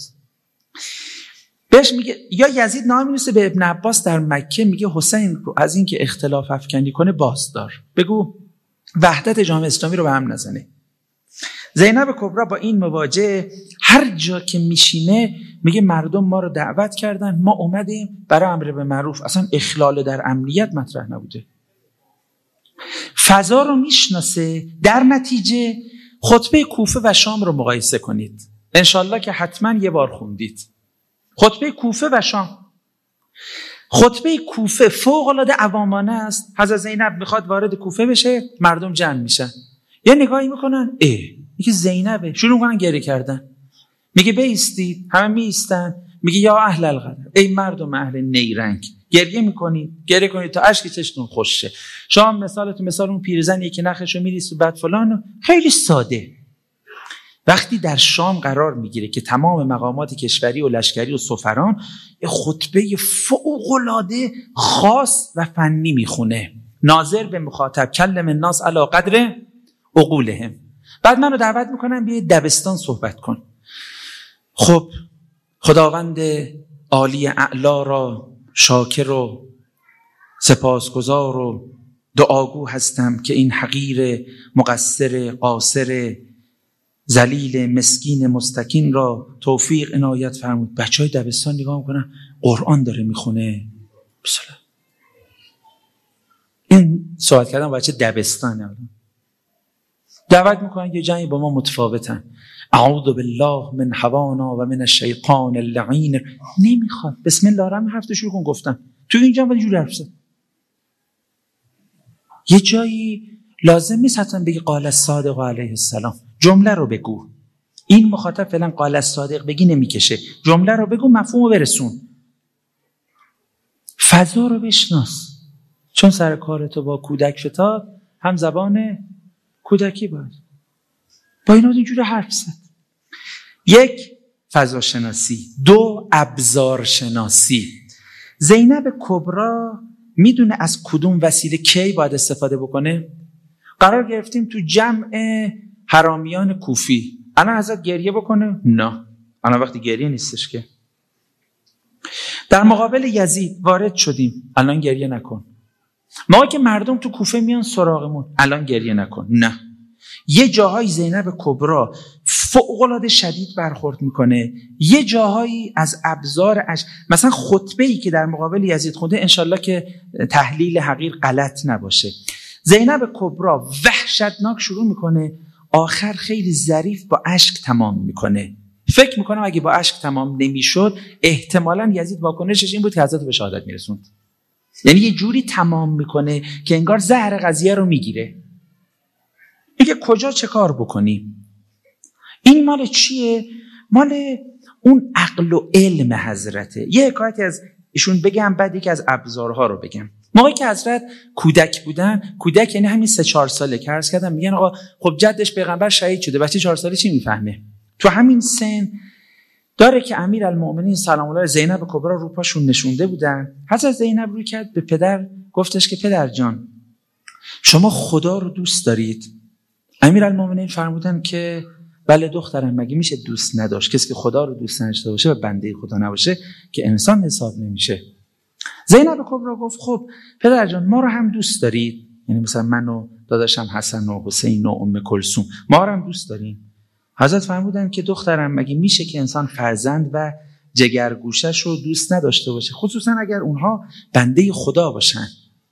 بهش میگه یا یزید نامه می‌نویسه به ابن عباس در مکه، میگه حسین رو از این که اختلاف افکنی کنه بازدار، بگو وحدت جامعه اسلامی رو به هم نزنه. زینب کبری با این مواجهه هر جا که میشینه میگه مردم ما رو دعوت کردن، ما اومدیم برای امر به معروف. اصلا اخلال در امنیت مطرح نبوده. فضا رو میشناسه. در نتیجه خطبه کوفه و شام رو مقایسه کنید. انشالله که حتما یه بار خوندید. خطبه کوفه و شام. خطبه کوفه فوق‌العاده عوامانه است. حضرت زینب میخواد وارد کوفه بشه، مردم جمع میشن. یه نگاهی میکنن، اه میگه زینبه، شروع میکنن گریه کردن. میگه بایستید، همه میایستن. میگه یا اهل القدر، ای مردم اهل نیرنگ، گریه میکنید، گریه کنید تا اشک چشتون خوش شه. شام مثالتون مثال اون پیرزن یکی نخشو میریسه بعد فلان. خیلی ساده. وقتی در شام قرار میگیره که تمام مقامات کشوری و لشکری و سفران یه خطبه فوق‌العاده خاص و فنی میخونه، ناظر به مخاطب کلم الناس علی قدر عقولهم. بعد منو دعوت میکنن بیا دبستان صحبت کن. خب خداوند عالی اعلا را شاکر و سپاسگزار و دعاگو هستم که این حقیر مقصر قاصر ذلیل مسکین مستکین را توفیق عنایت فرمود. بچهای دبستان نگاه میکنن قرآن داره میخونه. بسلا این صحبت کردن بچه دبستان دعوت میکنن یه جایی با ما متفاوتن. اعوذ بالله من هوانا و من الشیطان اللعین. نمیخواد. بسم الله الرحمن حرف شروع کن گفتن. تو اینجا باید جوری حرف زد. یه جایی لازم نیست حتما بگی قال الصادق علیه السلام. جمله رو بگو. این مخاطب فعلا قال الصادق بگی نمیکشه. جمله رو بگو، مفهوم رو برسون. فضا رو بشناس. چون سر کارتو با کودک فتاد، هم زبان کودکی باید. با اینا اینجوری حرف زد. یک، فضا شناسی. دو، ابزار شناسی. زینب کبری میدونه از کدوم وسیله کی باید استفاده بکنه؟ قرار گرفتیم تو جمع حرامیان کوفی. الان حضرت گریه بکنه؟ نه. الان وقتی گریه نیستش که. در مقابل یزید وارد شدیم. الان گریه نکن. ما که مردم تو کوفه میان سراغمون. الان گریه نکن. نه. یه جاهای زینب کبری فوق‌العاده شدید برخورد میکنه. یه جاهایی از ابزار اش... مثلا خطبه‌ای که در مقابل یزید خونده، انشالله که تحلیل حقیر غلط نباشه. زینب کبری وحشتناک شروع میکنه، آخر خیلی ظریف با اشک تمام میکنه. فکر میکنم اگه با اشک تمام نمیشد احتمالاً یزید واکنشش این بود که حضرت به شهادت میرسوند. یعنی یه جوری تمام میکنه که انگار زهر قضیه رو میگیره. میگه کجا چه کار بکنیم؟ این مال چیه؟ مال اون عقل و علم حضرته. یه حکایتی از ایشون بگم، بعد یکی از ابزارها رو بگم. موقعی که حضرت کودک بودن، کودک یعنی همین سه چهار ساله که عرض کردم، میگن آقا خب جدش پیغمبر شهید شده، بچه چهار ساله چی میفهمه؟ تو همین سن داره که امیرالمومنین سلام الله زینب کبری رو پاشون نشونده بودن. حضرت زینب روی کرد به پدر، گفتش که پدر جان شما خدا رو دوست دارید؟ امیرالمومنین فرمودن که بله دخترم، مگه میشه دوست نداشت؟ کسی که خدا رو دوست نداشته باشه و بنده خدا نباشه که انسان حساب نمیشه. زینب کبری گفت خب پدر جان ما رو هم دوست دارید؟ یعنی مثلا من و داداشم حسن و حسین و ام کلثوم ما رو هم دوست دارین؟ حضرت فرمودن که دخترم مگه میشه که انسان فرزند و جگرگوشش رو دوست نداشته باشه، خصوصا اگر اونها بنده خدا باشن؟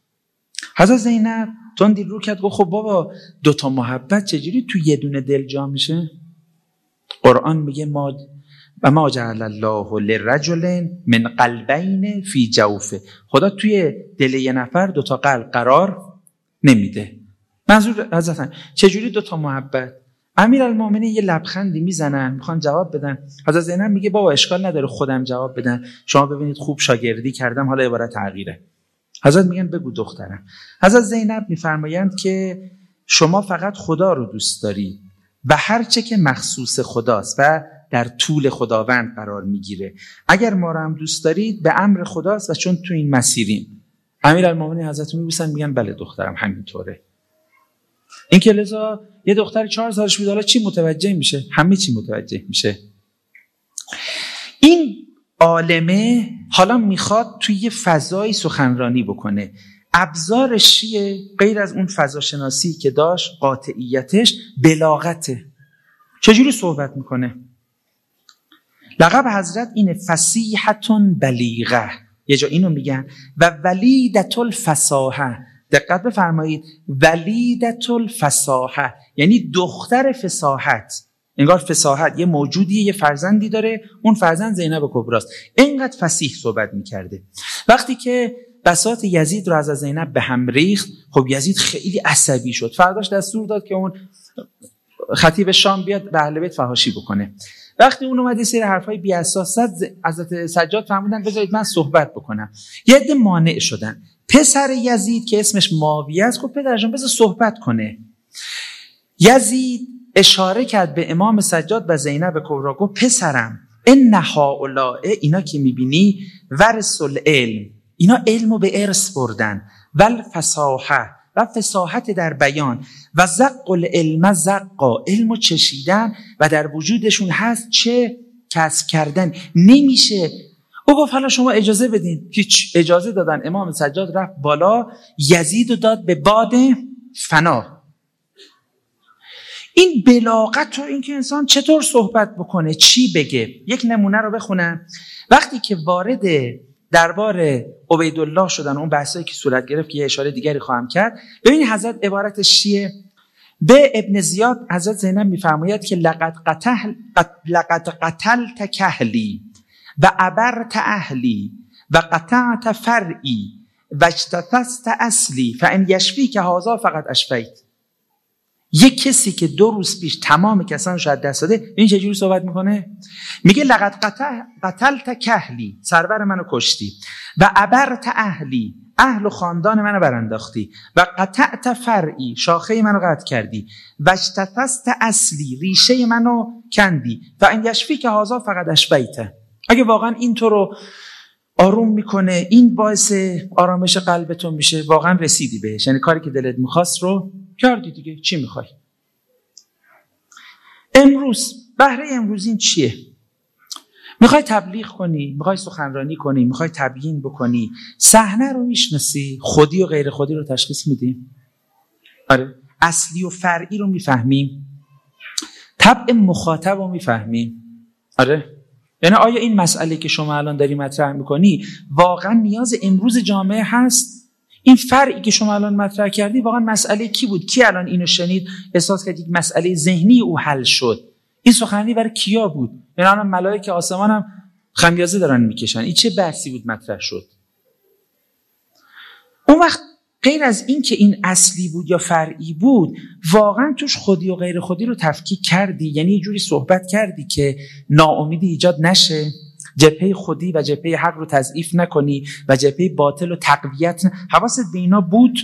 حضرت زینب تندی رو کرد گفت خب بابا دوتا محبت چجوری تو یه دونه دل جا میشه؟ قرآن میگه ما و ما جعل الله لرجل من قلبین فی جوفه. خدا توی دل یه نفر دوتا قلب قرار نمیده. منظور حضرت چجوری دوتا محبت؟ امیرالمومنین یه لبخندی میزنن، میخوان جواب بدن. حضرت زینب میگه بابا اشکال نداره خودم جواب بدن، شما ببینید خوب شاگردی کردم، حالا عبارت تغییره. حضرت میگن بگو دخترم. حضرت زینب میفرمایند که شما فقط خدا رو دوست دارید و هر چه که مخصوص خداست و در طول خداوند قرار میگیره. اگر ما رو هم دوست دارید به امر خداست و چون تو این مسیریم. امیرالمومنین حضرت میبوسن میگن بله دخترم همینطوره. این که لذا یه دختر چهار سالش بود حالا چی متوجه میشه؟ همه چی متوجه میشه. این عالمه حالا میخواد توی یه فضایی سخنرانی بکنه. ابزارش چیه؟ غیر از اون فضا شناسی که داشت، قاطعیتش بلاغته. چجوری صحبت میکنه؟ لقب حضرت اینه فصیحتون بلیغه. یه جا اینو میگن و ولیدت الفصاحه، دقت بفرمایید، ولیدة الفصاحه، یعنی دختر فصاحت. انگار فصاحت یه موجودیه، یه فرزندی داره، اون فرزند زینب کبراست. اینقدر فصیح صحبت میکرده. وقتی که بساط یزید رو از زینب به هم ریخت، خب یزید خیلی عصبی شد. فرداش دستور داد که اون خطیب شام بیاد به اهل بیت فحاشی بکنه. وقتی اون اومد سری حرفای بی اساس زد، حضرت سجاد فرمودن بذارید من صحبت بکنم. یه عده مانع شدن. پسر یزید که اسمش معاویه است گفت پدر جان بذار صحبت کنه. یزید اشاره کرد به امام سجاد و زینب کبرا، گفت پسرم ان هؤلاء، اینا که میبینی ورث العلم، اینا علمو به ارث بردن، ول فصاحه و فصاحت در بیان، و زق العلم زقا، علمو چشیدن و در وجودشون هست چه کسب کردن نمیشه. او گفت حالا شما اجازه بدین. هیچ، اجازه دادن. امام سجاد رفت بالا، یزیدو داد به باد فنا. این بلاغت رو، این که انسان چطور صحبت بکنه، چی بگه. یک نمونه رو بخونم. وقتی که وارد دربار عبیدالله شدن، اون بحثایی که صورت گرفت که یه اشاره دیگری خواهم کرد، ببینید حضرت عبارتش چیه. به ابن زیاد حضرت زینب میفرماید که لقد قتل لقد قتلت کهلی و عبرت اهلی و قطعت فرعی و اجتثثت اصلی فان یشفی که هذا فقط اشفیت. یک کسی که دو روز پیش تمام کسانش از دست داده، این چجوری صحبت میکنه؟ میگه لقد قتل قتلت کهلی، سرور منو کشتی، و عبرت اهلی، اهل و خاندان منو برانداختی، و قطعت فرعی، شاخه منو قطع کردی، و اجتثثت اصلی، ریشه منو کندی، و ان یشفی که هذا فقط اشفیت. اگه واقعا این تو رو آروم میکنه، این باعث آرامش قلبتون میشه، واقعا رسیدی بهش، یعنی کاری که دلت میخواست رو کردی دیگه. چی میخوای؟ امروز بهره امروز این چیه؟ میخوای تبلیغ کنی، میخوای سخنرانی کنی، میخوای تبیین بکنی، صحنه رو میشناسی، خودی و غیر خودی رو تشخیص میدیم. آره، اصلی و فرعی رو میفهمیم، طبع مخاطب رو میفهمیم. آره، یعنی آیا این مسئله که شما الان داری مطرح میکنی واقعا نیاز امروز جامعه هست؟ این فرعی که شما الان مطرح کردی واقعا مسئله کی بود؟ کی الان اینو شنید احساس کرد یک مسئله ذهنی او حل شد؟ این سخنرانی برای کیا بود؟ یعنی الان ملائکه آسمان هم خمیازه دارن میکشن. این چه بحثی بود مطرح شد؟ اون وقت غیر از این که این اصلی بود یا فرعی بود، واقعا توش خودی و غیر خودی رو تفکیک کردی، یعنی یه جوری صحبت کردی که ناامیدی ایجاد نشه، جبهه خودی و جبهه حق رو تضعیف نکنی و جبهه باطل رو تقویت نه. حواست به اینا بود؟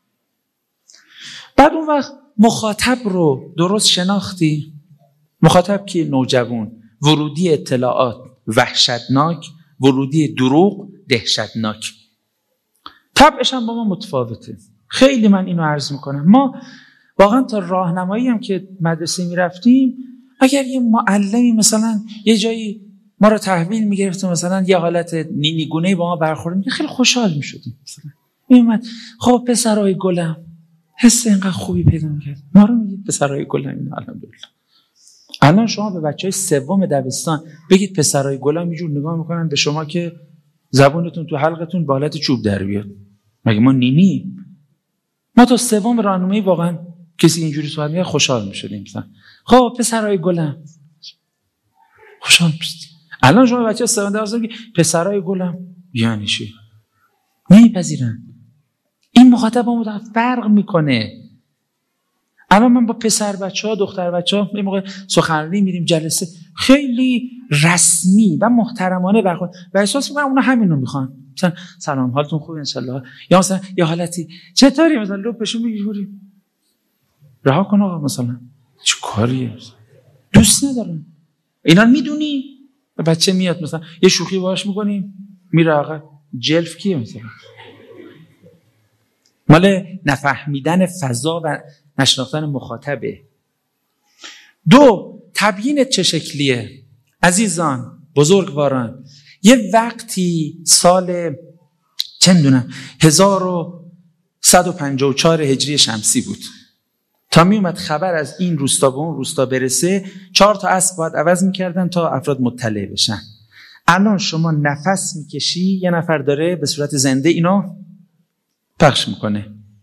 بعد اون وقت مخاطب رو درست شناختی؟ مخاطب که نوجوان، ورودی اطلاعات وحشتناک، ورودی دروغ دهشتناک. طبعش هم با ما متفاوته. خیلی من اینو عرض میکنم، ما واقعا تا راهنمایی هم که مدرسه میرفتیم، اگر یه معلمی مثلا یه جایی ما رو تحویل میگرفت، مثلا یه حالت نینیگونه‌ای با ما برخورد می‌کرد، خیلی خوشحال می‌شدیم. مثلا میومد خب پسرای گلم، حس اینقدر خوبی پیدا می‌کرد. ما رو میگید پسرای گلم، اینا الحمدلله. الان شما به بچهای سوم دبستان بگید پسرای گلم، اینجور نگاه می‌کنن به شما که زبونتون تو حلقتون با حالت چوب در بیاد. مگه ما نینی؟ ما تا سوم راهنمایی واقعا کسی اینجوری صحبت می‌کرد خوشحال می‌شدیم. مثلا خب پسرای گلم، خوشحال می‌شدیم. الان شما بچه‌ها سوم دبستان که پسرای گلم یعنی چی؟ نمیپذیرن. این مخاطب با مخاطب فرق میکنه. الان من با پسر بچه‌ها، دختر بچه‌ها یه موقع سخنرانی میریم جلسه، خیلی رسمی و محترمانه برخورد و احساس می‌کنم اونا همین رو میخوان. مثلا سلام حالتون خوبه ان شاءالله، یا مثلا یه حالتی چطوری، مثلا لپشون میگیری رها کن آقا، مثلا چه کاریه، دوست ندارن. اینا میدونی؟ بچه میاد مثلا یه شوخی باهاش میکنیم میره عقب، جلف کیه مثلا؟ مال نفهمیدن فضا و نشناختن مخاطبه. دو، تبیینت چه شکلیه؟ عزیزان بزرگواران، یه وقتی سال چه میدونم هزار و صد و پنجاه و چهار هجری شمسی بود، تا می اومد خبر از این روستا به اون روستا برسه، چهار تا اسب باید عوض میکردن تا افراد مطلع بشن. الان شما نفس میکشی، یه نفر داره به صورت زنده اینو پخش میکنه.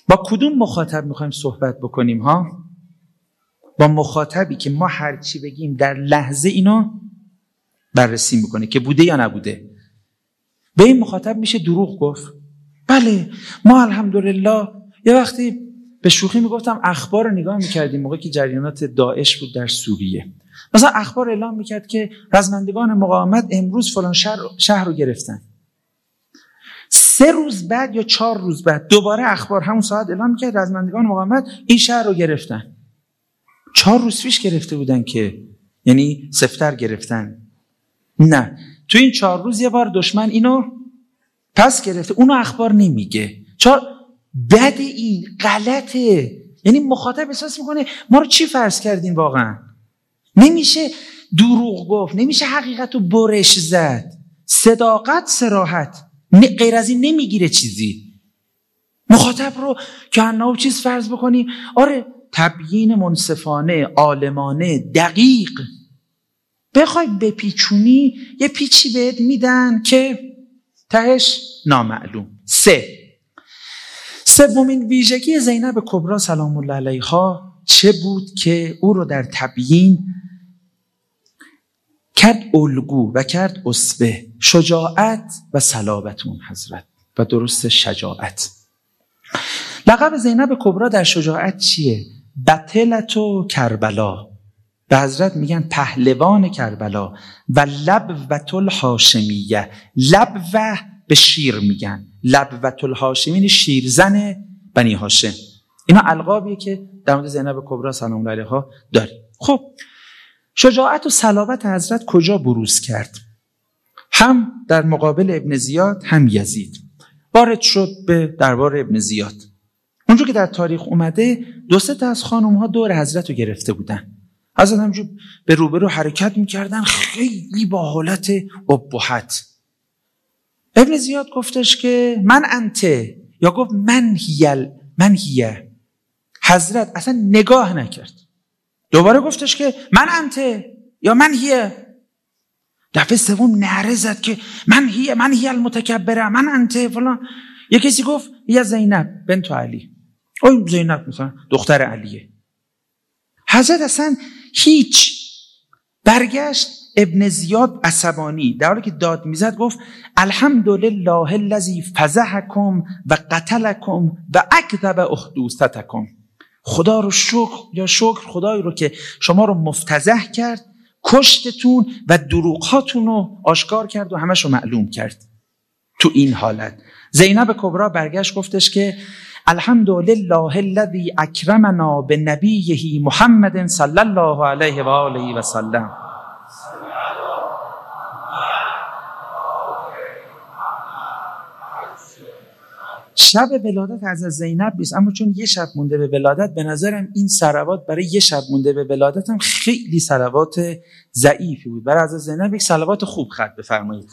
با کدوم مخاطب میخوایم صحبت بکنیم ها؟ با مخاطبی که ما هر چی بگیم در لحظه اینو بررسی میکنه که بوده یا نبوده. به این مخاطب میشه دروغ گفت؟ بله، ما الحمدلله یه وقتی به شوخی میگفتم اخبار رو نگاه میکردیم موقعی که جریانات داعش بود در سوریه. مثلا اخبار اعلام میکرد که رزمندگان مقاومت امروز فلان شهر شهر رو گرفتن. سه روز بعد یا چهار روز بعد دوباره اخبار همون ساعت اعلام میکرد رزمندگان مقاومت این شهر رو گرفتن. چهار روز پیش گرفته بودن که، یعنی سفتر گرفتن. نه، تو این چهار روز یه بار دشمن اینو پس گرفته، اونو اخبار نمیگه. چهار بد، این غلطه. یعنی مخاطب احساس میکنه ما رو چی فرض کردین واقعا؟ نمیشه دروغ گفت، نمیشه حقیقت رو برش زد. صداقت، صراحت، غیر از این نمیگیره چیزی. مخاطب رو که انه چیز فرض بکنیم، آره تبیین منصفانه، عالمانه، دقیق. بخوای بپیچونی یه پیچی بهت میدن که تهش نامعلوم. سه سومین ویژگی زینب کبری سلام الله علیها چه بود که او رو در تبیین کرد الگو و کرد اسوه؟ شجاعت و صلابت اون حضرت، و درست شجاعت. لقب زینب کبری در شجاعت چیه؟ بطلت و کربلا. به حضرت میگن پهلوان کربلا. و لبوة الهاشمیه. لبوة به شیر میگن، لبوة الهاشمین شیرزن بنی هاشم. اینا القابیه که در مورد زینب کبری سلام الله علیها داریم. خب شجاعت و صلابت حضرت کجا بروز کرد؟ هم در مقابل ابن زیاد هم یزید. وارد شد به دربار ابن زیاد. اونجا که در تاریخ اومده دو سه تا از خانم‌ها دور حضرت رو گرفته بودن. حضرت همجور به روبرو حرکت میکردن، خیلی با حالت ابهت. ابن زیاد گفتش که من انته، یا گفت من هیل من هیه. حضرت اصلا نگاه نکرد. دوباره گفتش که من انته یا من هیه. دفعه سوم نعره زد که من هیه من هیه المتکبره، من انته فلان. یه کسی گفت یا زینب بنت علی. اوه زینب مثلا دختر علیه. حضرت اصلا هیچ. برگشت ابن زیاد عصبانی در حالی که داد میزد گفت الحمدلله الذی فضحکم و قتلکم و اکذب احدوثتکم. خدا رو شکر، یا شکر خدای رو که شما رو مفتضح کرد، کشتتون و دروغاتون رو آشکار کرد و همش رو معلوم کرد. تو این حالت زینب کبری برگشت گفتش که الحمدلله الذی اکرمنا بنبیه محمد صلی الله علیه و آله و سلم. شب ولادت از زینب نیست، اما چون یه شب مونده به ولادت، به نظرم این صلوات برای یه شب مونده به ولادت هم خیلی صلوات ضعیفی بود. برای از زینب یک صلوات خوب خط بفرمایید.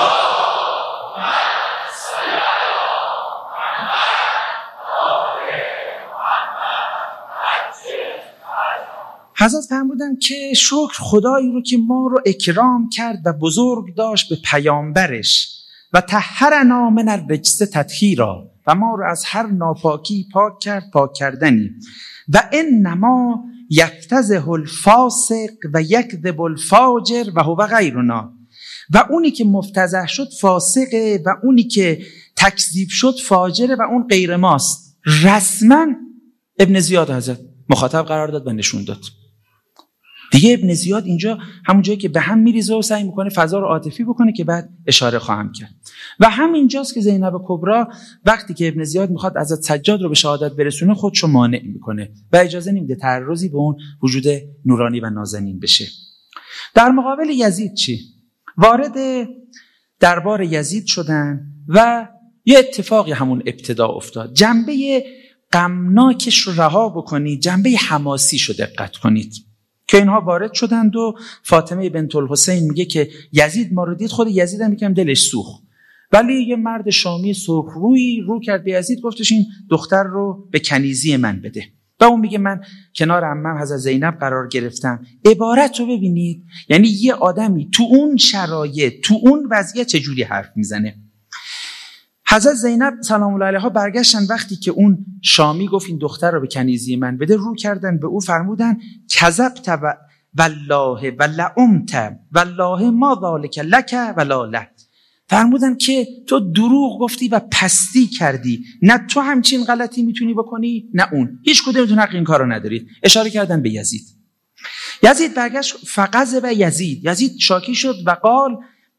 حضرت فرمودن که شکر خدایی رو که ما رو اکرام کرد و بزرگ داشت به پیامبرش و طهرنا من الرجس تطهیرا، و ما رو از هر ناپاکی پاک کرد پاک کردنی. و انما یفتضح الفاسق و یکذب الفاجر و هو غیرنا. و اونی که مفتضح شد فاسقه و اونی که تکذیب شد فاجره و اون غیر ماست. رسما ابن زیاد حضرت مخاطب قرار داد و نشون داد. دیگه ابن زیاد اینجا همون جایی که به هم میریزه و سعی میکنه فضا رو عاطفی بکنه که بعد اشاره خواهم کرد. و همینجاست که زینب کبری وقتی که ابن زیاد میخواد حضرت سجاد رو به شهادت برسونه خودشو مانع میکنه و اجازه نمیده تعرضی به اون وجود نورانی و نازنین بشه. در مقابل یزید چی؟ وارد دربار یزید شدن و یه اتفاقی همون ابتدا افتاد. جنبه غمناکش رو رها بکنید، جنبه حماسی رو دقت کنید که اینها وارد شدند و فاطمه بنت الحسین میگه که یزید ما رو دید. خود یزید هم یکم دلش سوخت، ولی یه مرد شامی سرخ روی رو کرد به یزید، گفتش این دختر رو به کنیزی من بده. و اون میگه من کنار عمم حضرت زینب قرار گرفتم. عبارت رو ببینید، یعنی یه آدمی تو اون شرایط تو اون وضعیت چجوری حرف میزنه. حضرت زینب سلام الله علیها برگشتن، وقتی که اون شامی گفت این دختر رو به کنیزی من بده، رو کردن به او فرمودن کذبت والله ولعمت والله ما ذلک لک ولا له. فرمودن که تو دروغ گفتی و پستی کردی، نه تو همچین غلطی میتونی بکنی نه اون، هیچ کدومتون حق این کارو ندارید. اشاره کردن به یزید. یزید برگشت فغضب یزید، یزید شاکی شد و قال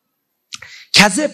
کذب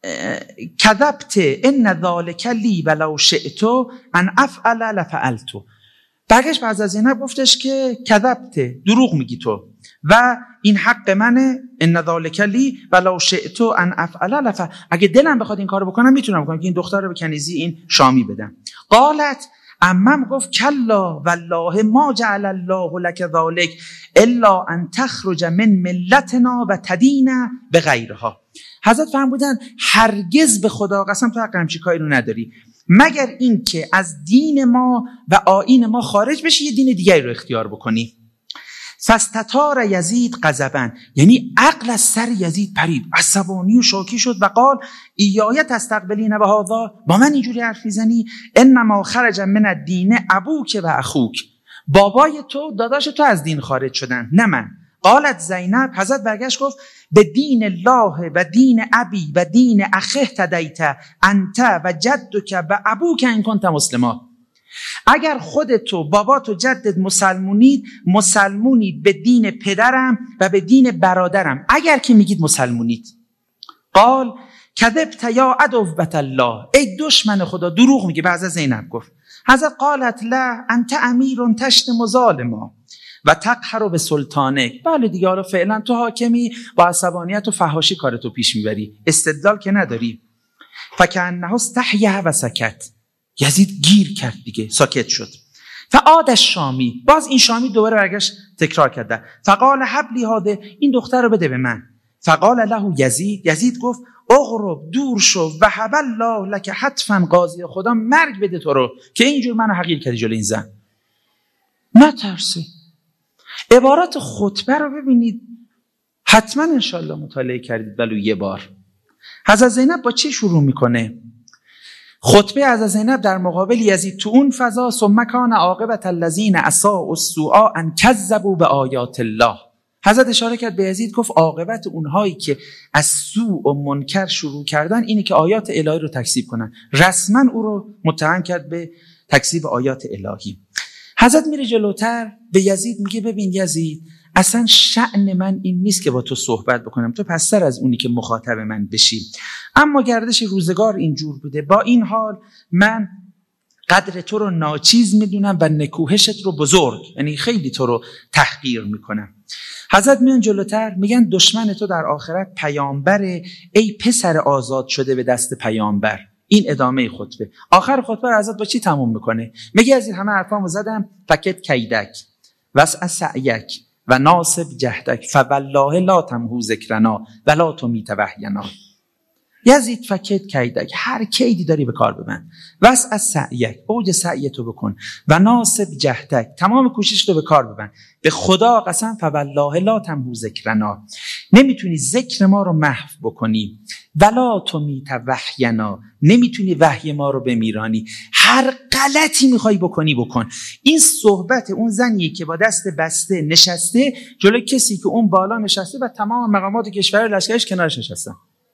کذبت ان ذلک لی ولو شئت ان افعل لفعلت. برگشت به حضرت زینب گفتش که کذبت، دروغ میگی تو و این حق منه، ان ذلک لی ولو شئت ان افعل لفعل، اگه دلم بخواد این کارو بکنم میتونم بکنم که این دختر رو به کنیزی این شامی بدم. قالت عمم گفت کلا والله ما جعل الله لك ذلك الا ان تخرج من ملتنا و تدین بغیرها. حضرت فرمودن هرگز به خدا قسم تو حق همچین کاری رو نداری مگر این که از دین ما و آیین ما خارج بشی، یه دین دیگری رو اختیار بکنی. فاستتار یزید غضبا، یعنی عقل از سر یزید پرید، عصبانی و شاکی شد و قال ایایه تستقبلین به هذا، با من اینجوری حرف میزنی؟ انما خرج من الدین ابوک و اخوک، بابای تو داداش تو از دین خارج شدن نه من. قالت زینب، حضرت برگشت گفت به دین الله و دین ابی و دین اخه تدیت انت و جدک و ابوک ان کنت مسلما. اگر خودتو بابات و جدت مسلمونید، مسلمونید به دین پدرم و به دین برادرم، اگر که میگید مسلمونید. قال کذبت یا عدوة الله، ای دشمن خدا دروغ میگی. بعد از زینب گفت حضرت قالت لا انت امیر تشتم ظالما و تقهر به سلطانک. بله دیگه، حالا فعلا تو حاکمی، با عصبانیت و فحاشی کارتو پیش میبری، استدلال که نداری. فکأنه استحیی و سکت، یزید گیر کرد دیگه، ساکت شد. فعاد الشامی، باز این شامی دوباره برگشت تکرار کرده. فقال حبلی هاده، این دختر رو بده به من. فقال له یزید، یزید گفت اغرب، دور شو، و حب الله لک حتفا قاضی، خدا مرگ بده تو رو که اینجور منو حقیر کردی جلوی این زن. نترسه. عبارات خطبه رو ببینید، حتما انشالله مطالعه کردید ولو یه بار. حضرت زینب با چی شروع میکنه؟ خطبه حضرت زینب در مقابل یزید تو اون فضا، ثم کان عاقبة الذین اساءوا السوء ان کذبوا بآیات الله. حضرت اشاره کرد به یزید، گفت عاقبت اونهایی که از سوء و منکر شروع کردن اینه که آیات الهی رو تکذیب کنن. رسما او رو متهم کرد به تکذیب آیات الهی. حضرت میره جلوتر به یزید میگه ببین یزید، اصلا شأن من این نیست که با تو صحبت بکنم، تو پستر از اونی که مخاطب من بشی، اما گردش روزگار اینجور بوده، با این حال من قدر تو رو ناچیز میدونم و نکوهشت رو بزرگ، یعنی خیلی تو رو تحقیر میکنم. حضرت میان جلوتر میگن دشمن تو در آخرت پیامبره، ای پسر آزاد شده به دست پیامبر. این ادامه خطبه. آخر خطبه حضرت با چی تموم میکنه؟ میگه از این همه حرفامو زدم، فکت کیدک وسع سعیک و ناصب جهدک فوالله لا تمحو ذکرنا ولا تمیت وحینا. یزید فکت کیدک، هر کیدی داری به کار ببند، وسع سعیک، اوج سعیتو بکن، و ناصب جهدک، تمام کوشش رو به کار ببند. به خدا قسم فوالله لا تمحو ذکرنا، نمیتونی ذکر ما رو محو بکنی، ولا تمیت وحینا، نمیتونی وحی ما رو بمیرانی. هر غلطی میخوای بکنی بکن. این صحبت اون زنیه که با دست بسته نشسته جلوی کسی که اون بالا نشسته و تمام مقامات کشور لشکرش کنارش نشستن.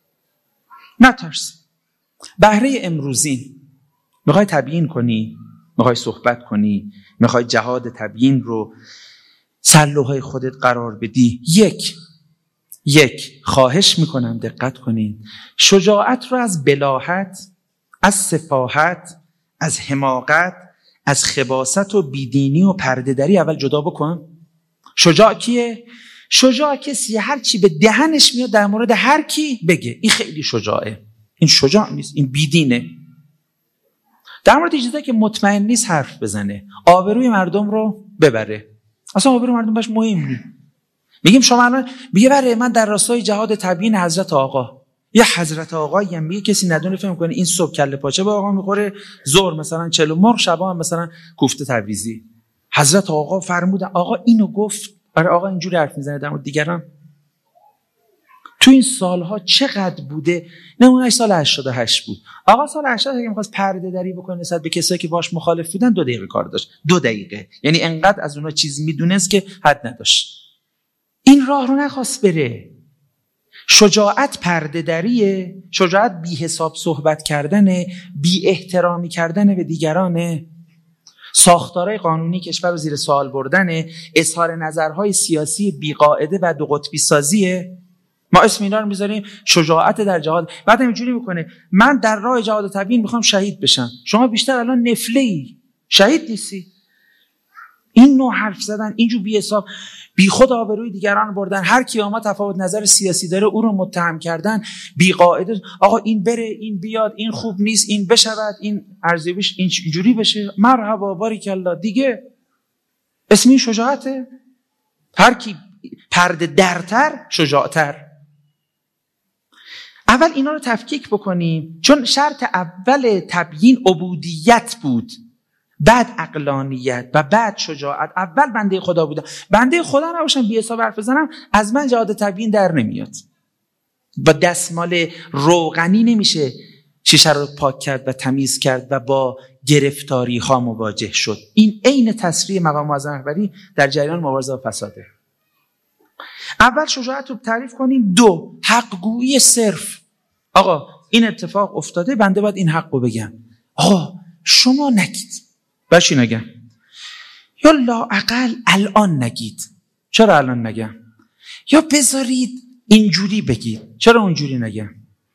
نترس. بهره امروزین میخوای تبیین کنی، میخوای صحبت کنی، میخوای جهاد تبیین رو سلوهای خودت قرار بدی، یک یک خواهش میکنم دقت کنین، شجاعت رو از بلاهت، از سفاهت، از حماقت، از خباثت و بیدینی و پرده‌دری اول جدا بکن. شجاع کیه؟ شجاع کسی هر چی به دهنش میاد در مورد هر کی بگه، این خیلی شجاعه. این شجاع نیست، این بیدینه. در مورد چیزایی که مطمئن نیست حرف بزنه، آبروی مردم رو ببره. اصلا آبروی مردم باش مهم نیست. میگیم شما الان میگه بره من در راستای جهاد تبیین حضرت آقا، یه حضرت آقایی هم میگه کسی ندونه فهم کنه این صبح کله پاچه با آقا میخوره، ظهر مثلا چلو مرغ، شبا هم مثلا کوفته تبریزی. حضرت آقا فرمودن، آقا اینو گفت، برای آقا اینجوری حرف میزنه در مورد دیگران. تو این سالها چقدر بوده؟ نمونهش سال هشتاد و هشت بود. آقا سال هشتاد اگه می‌خواست پرده دری بکنه نسبت به کسایی که باش مخالف بودن دو دقیقه کار داشت. دو دقیقه. یعنی انقدر از اونها چیز میدونست که حد نداشت. این راه رو نخواست بره. شجاعت پرده دریه، شجاعت بی حساب صحبت کردنه، بی احترامی کردنه به دیگرانه، ساختارهای قانونی کشور رو زیر سوال بردنه، اظهار نظرهای سیاسی بی قاعده و دو قطبی سازیه. ما اسم اینا رو میذاریم شجاعت در جهاد. بعد اینجوری میکنه من در راه جهاد تبیین میخوام شهید بشم. شما بیشتر الان نفله‌ای، شهید نیستی. این نوع حرف زدن، اینجور بی حساب بی خود آبروی دیگران بردن، هر کی اومد تفاوت نظر سیاسی داره او رو متهم کردن، بی قاعده آقا این بره این بیاد، این خوب نیست، این بشود، این ارزیابیش اینجوری بشه، مرحبا باریکالله دیگه. اسم این شجاعته؟ هر کی پرده درتر شجاعتر. اول اینا رو تفکیک بکنیم، چون شرط اول تبیین عبودیت بود، بعد عقلانیت و بعد شجاعت. اول بنده خدا بودم، بنده خدا نباشم بی حساب حرف بزنم از من جهاد تبیین در نمیاد. با دستمال روغنی نمیشه شیشه رو پاک کرد و تمیز کرد و با گرفتاری ها مواجه شد. این عین تصریح مقام معظم رهبری در جریان مبارزه با فساده. اول شجاعت رو تعریف کنیم. دو، حقگویی صرف. آقا این اتفاق افتاده، بنده باید این حق رو بگم. آقا شما نگید، باشی نگم، یا لااقل الان نگید. چرا الان نگم؟ یا بذارید اینجوری بگید. چرا اونجوری نگم؟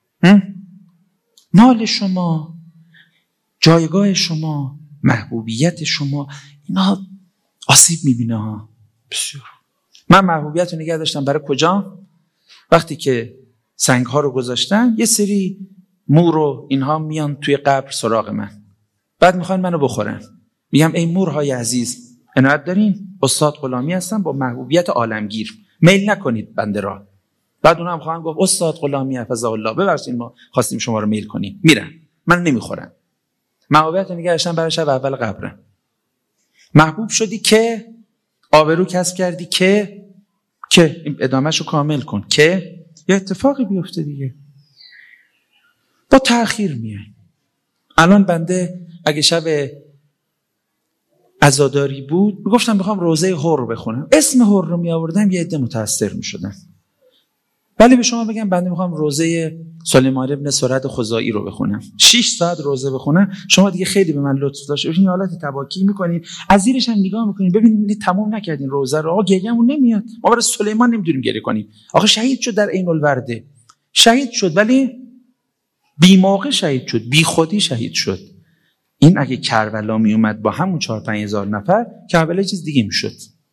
مال شما، جایگاه شما، محبوبیت شما، اینا آسیب میبینه ها. بسیار. من محبوبیت رو نگه داشتم برای کجا؟ وقتی که سنگ ها رو گذاشتن یه سری مور و اینها میان توی قبر سراغ من، بعد میخوان منو بخورن. میگم ای مورهای عزیز عنایت دارین، استاد غلامی هستم با محبوبیت عالمگیر، میل نکنید بنده را. بعد اونم خواهند گفت استاد غلامی حفظه الله ببخشید ما خواستیم شما رو میل کنیم. میرن، من نمیخورم. محبوبیت نگه داشتن برای شب اول قبرم. محبوب شدی که آبرو کسب کردی که که ادامهشو کامل کن که یه اتفاقی بیفته دیگه. با تأخیر میای. الان بنده اگه شب عزاداری بود گفتم میخوام روزه حر بخونم، اسم حر رو می آوردم یه عده متاثر میشدن. ولی به شما بگم بنده میخوام روزه سلیمان ابن سرد خزاعی رو بخونم، شش ساعت روزه بخونم، شما دیگه خیلی به من لطف داشت این حالت تباکی میکنین، از زیرش هم نگاه میکنین ببینید تمام نکردین روزه رو. آقا گریه‌مون نمیاد، ما برای سلیمان نمیدونیم گریه کنیم. آقا شهید شد در عین الورده، شهید شد ولی بی موقع شهید شد، بی خودی شهید شد. این اگه کربلا می اومد با همون چهار پنج هزار نفر، کربلا چیز دیگه میشد.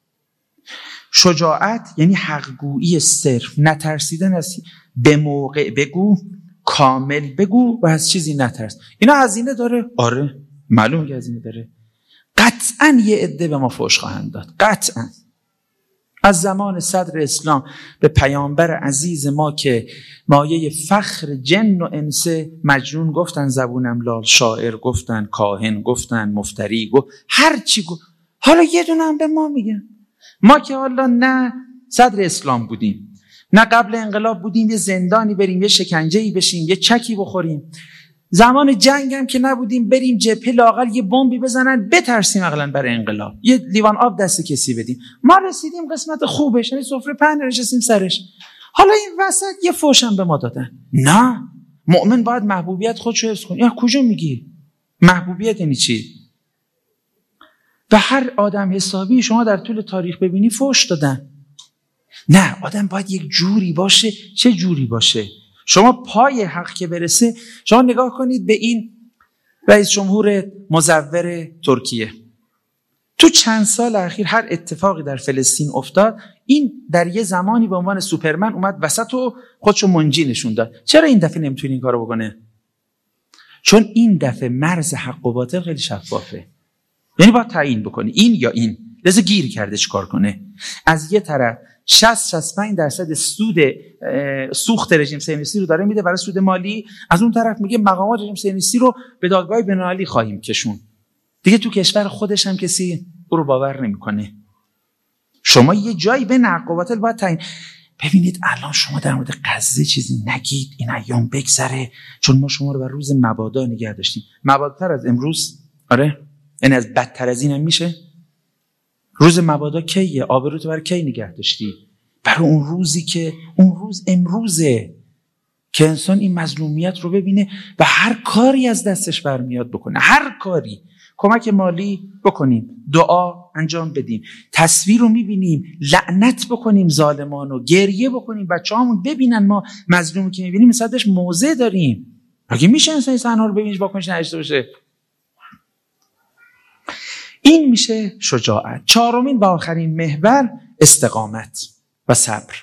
شجاعت یعنی حقگویی صرف، نترسیدن از به موقع بگو، کامل بگو و از چیزی نترس. اینا هزینه داره؟ آره معلومه که هزینه داره. قطعاً یه عده به ما فحش خواهند داد، قطعاً. از زمان صدر اسلام به پیامبر عزیز ما که مایه فخر جن و انس، مجنون گفتن زبونم لال، شاعر گفتن، کاهن گفتن، مفتری گفت، هر چی گفت. حالا یه دونه هم به ما میگن. ما که حالا نه صدر اسلام بودیم، نه قبل انقلاب بودیم یه زندانی بریم، یه شکنجه‌ای بشیم، یه چکی بخوریم. زمان جنگ هم که نبودیم بریم جبهه لااقل یه بمبی بزنن بترسیم عقلاً برای انقلاب، یه لیوان آب دست کسی بدیم. ما رسیدیم قسمت خوبش، یعنی سفره پهن نشستیم سرش. حالا این وسط یه فحش هم به ما دادن. نه، مؤمن باید محبوبیت خودشو حفظ کنه. یا کجا میگی محبوبیت یعنی چی؟ و هر آدم حسابی شما در طول تاریخ ببینی فحش دادن. نه، آدم باید یک جوری باشه. چه جوری باشه؟ شما پای حق که برسه، شما نگاه کنید به این رئیس جمهور مزور ترکیه. تو چند سال اخیر هر اتفاقی در فلسطین افتاد، این در یه زمانی به عنوان سوپرمن اومد وسط و خودشو منجی نشون داد. چرا این دفعه نمیتونه این کارو بکنه؟ چون این دفعه مرز حق و باطل خیلی شفافه. یعنی باید تعیین بکنی این یا این. لذا گیر کرده چیکار کنه. از یه طرف شصت تا شصت و پنج درصد سود سوخت رژیم صهیونیستی رو داره میده برای سود مالی، از اون طرف میگه مقامات رژیم صهیونیستی رو به دادگاه بین‌المللی خواهیم کشون. دیگه تو کشور خودش هم کسی او رو باور نمیکنه. شما یه جایی بین حق و باطل باید تعیین. ببینید الان شما در مورد غزه چیزی نگید، این ایام بگذره، چون ما شما رو بر روز مبادا نگه داشتیم. مباداتر از امروز؟ آره، یعنی از بدتر از این هم میشه؟ روز مبادا کیه؟ آبروتو برای کی نگه داشتی؟ برای اون روزی که اون روز امروزه که انسان این مظلومیت رو ببینه و هر کاری از دستش برمیاد بکنه، هر کاری. کمک مالی بکنیم، دعا انجام بدیم، تصویر رو میبینیم لعنت بکنیم ظالمان رو، گریه بکنیم، بچه‌هامون ببینن ما مظلومی که میبینیم مثلش موضع داریم. اگه میشه انسان صحنه رو ببینیش واکنش نداشته باشه؟ این میشه شجاعت. چهارمین و آخرین محور استقامت و صبر.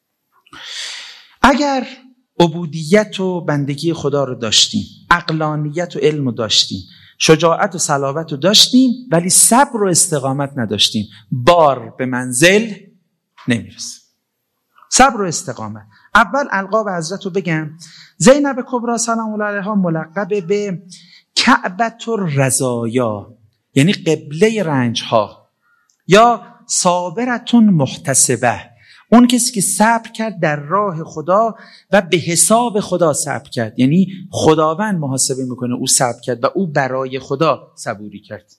اگر عبودیت و بندگی خدا رو داشتیم، عقلانیت و علم رو داشتیم، شجاعت و صلابت رو داشتیم، ولی صبر و استقامت نداشتیم، بار به منزل نمیرسه. صبر و استقامت. اول القاب حضرت رو بگم. زینب کبری سلام الله علیها ملقب به کعبة الرزایا، یعنی قبله رنج ها، یا صابرتون محتسبه، اون کسی که صبر کرد در راه خدا و به حساب خدا صبر کرد، یعنی خداوند محاسبه میکنه، او صبر کرد و او برای خدا صبوری کرد.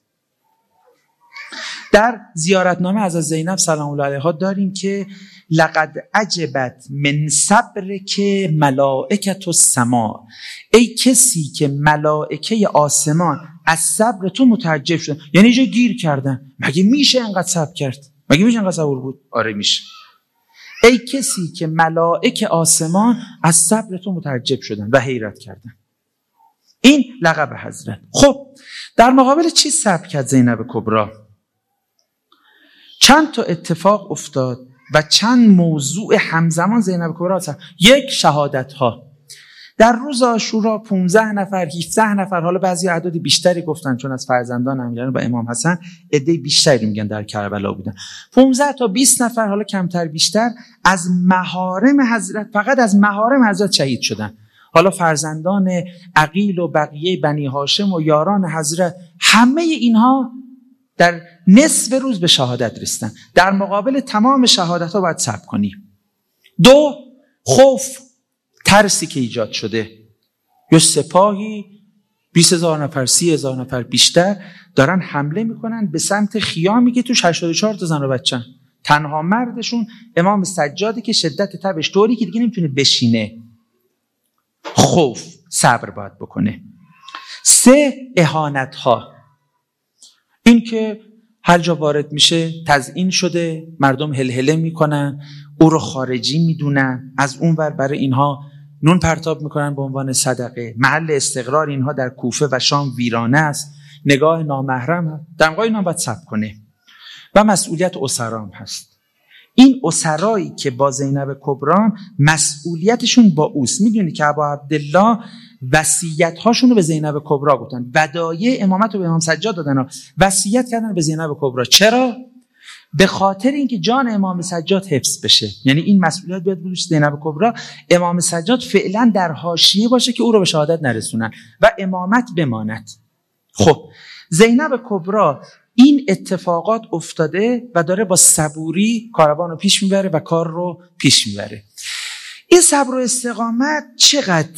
در زیارتنامه از زینب سلام الله علیها داریم که لقد عجبت من صبر که ملائکت السما، ای کسی که ملائکه آسمان از صبر تو متعجب شدن، یعنی جا گیر کردن. مگه میشه انقدر صبر کرد؟ مگه میشه انقدر صبور بود؟ آره میشه. ای کسی که ملائکه آسمان از صبر تو متعجب شدن و حیرت کردن. این لقب حضرت. خب در مقابل چی صبر کرد زینب کبری؟ چند تا اتفاق افتاد و چند موضوع همزمان زینب کبری صبر. یک، شهادت ها. در روز عاشورا پانزده نفر، هفده نفر، حالا بعضی اعداد بیشتری گفتن چون از فرزندان امیران و امام حسن عده بیشتری میگن در کربلا بودن، پانزده تا بیست نفر، حالا کمتر بیشتر، از محارم حضرت، فقط از محارم حضرت شهید شدن. حالا فرزندان عقیل و بقیه بنی هاشم و یاران حضرت، همه اینها در نصف روز به شهادت رسیدن. در مقابل تمام شهادت ها باید صبر کنی. دو، خوف، ترسی که ایجاد شده. یا سپاهی بیست هزار نفر، سی هزار نفر بیشتر دارن حمله میکنن به سمت خیامی که توش هشتاد و چهار تا زن و بچه، تنها مردشون امام سجادی که شدت تبش طوری که دیگه نمیتونه بشینه. خوف، صبر باید بکنه. سه، اهانت ها. این که هر جا وارد میشه تزیین شده، مردم هلهله میکنن، او رو خارجی میدونن، از اون ور برای اینها نون پرتاب میکنن به عنوان صدقه. محل استقرار اینها در کوفه و شام ویرانه است، نگاه نامحرم. در واقع اینا باید صبر کنه. و مسئولیت اسرام هست. این اسرایی که با زینب کبری مسئولیتشون با اوست. میدونی که ابا عبدالله وصیت هاشون رو به زینب کبری گفتن، ودایع امامت رو به امام سجاد دادن، وصیت کردن به زینب کبری. چرا؟ به خاطر اینکه جان امام سجاد حفظ بشه. یعنی این مسئولیت بیاد بودش زینب کبری، امام سجاد فعلا در حاشیه باشه که او رو به شهادت نرسونن و امامت بماند. خب زینب کبری این اتفاقات افتاده و داره با صبوری کاروان رو پیش میبره و کار رو پیش میبره. این صبر و استقامت چقدر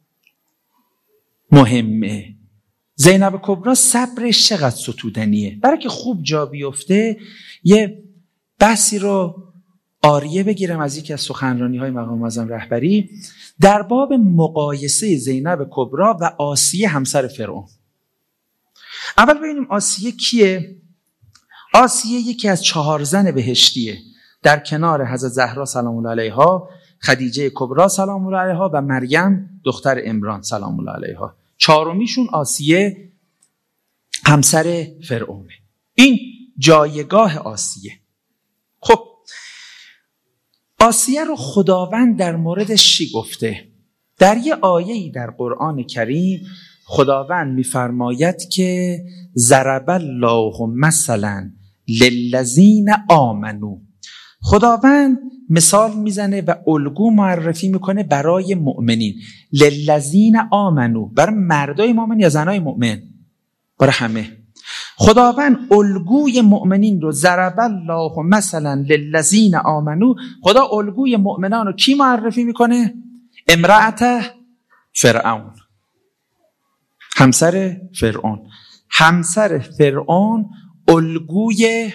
مهمه. زینب کبری صبرش چقدر ستودنیه. برای که خوب جا بیفته یه بحثی رو آریه بگیرم از یکی از سخنرانی های مقام معظم رهبری در باب مقایسه زینب کبری و آسیه همسر فرعون. اول ببینیم آسیه کیه؟ آسیه یکی از چهار زن بهشتیه، در کنار حضرت زهرا سلام الله علیها، خدیجه کبری سلام الله علیها و مریم دختر عمران سلام الله علیها. چهارمیشون آسیه همسر فرعونه. این جایگاه آسیه. خب آسیه رو خداوند در موردش چی گفته؟ در یه آیه‌ای در قرآن کریم خداوند می‌فرماید که ضرب الله مثلا للذین آمنوا. خداوند مثال میزنه و الگو معرفی میکنه برای مؤمنین. للذین آمنوا، برای مردای مؤمن یا زنای مؤمن؟ برای همه. خداوند الگوی مؤمنین رو ضرب الله مثلا للذین آمنو، خدا الگوی مؤمنان رو کی معرفی میکنه؟ امرأت فرعون، همسر فرعون. همسر فرعون الگوی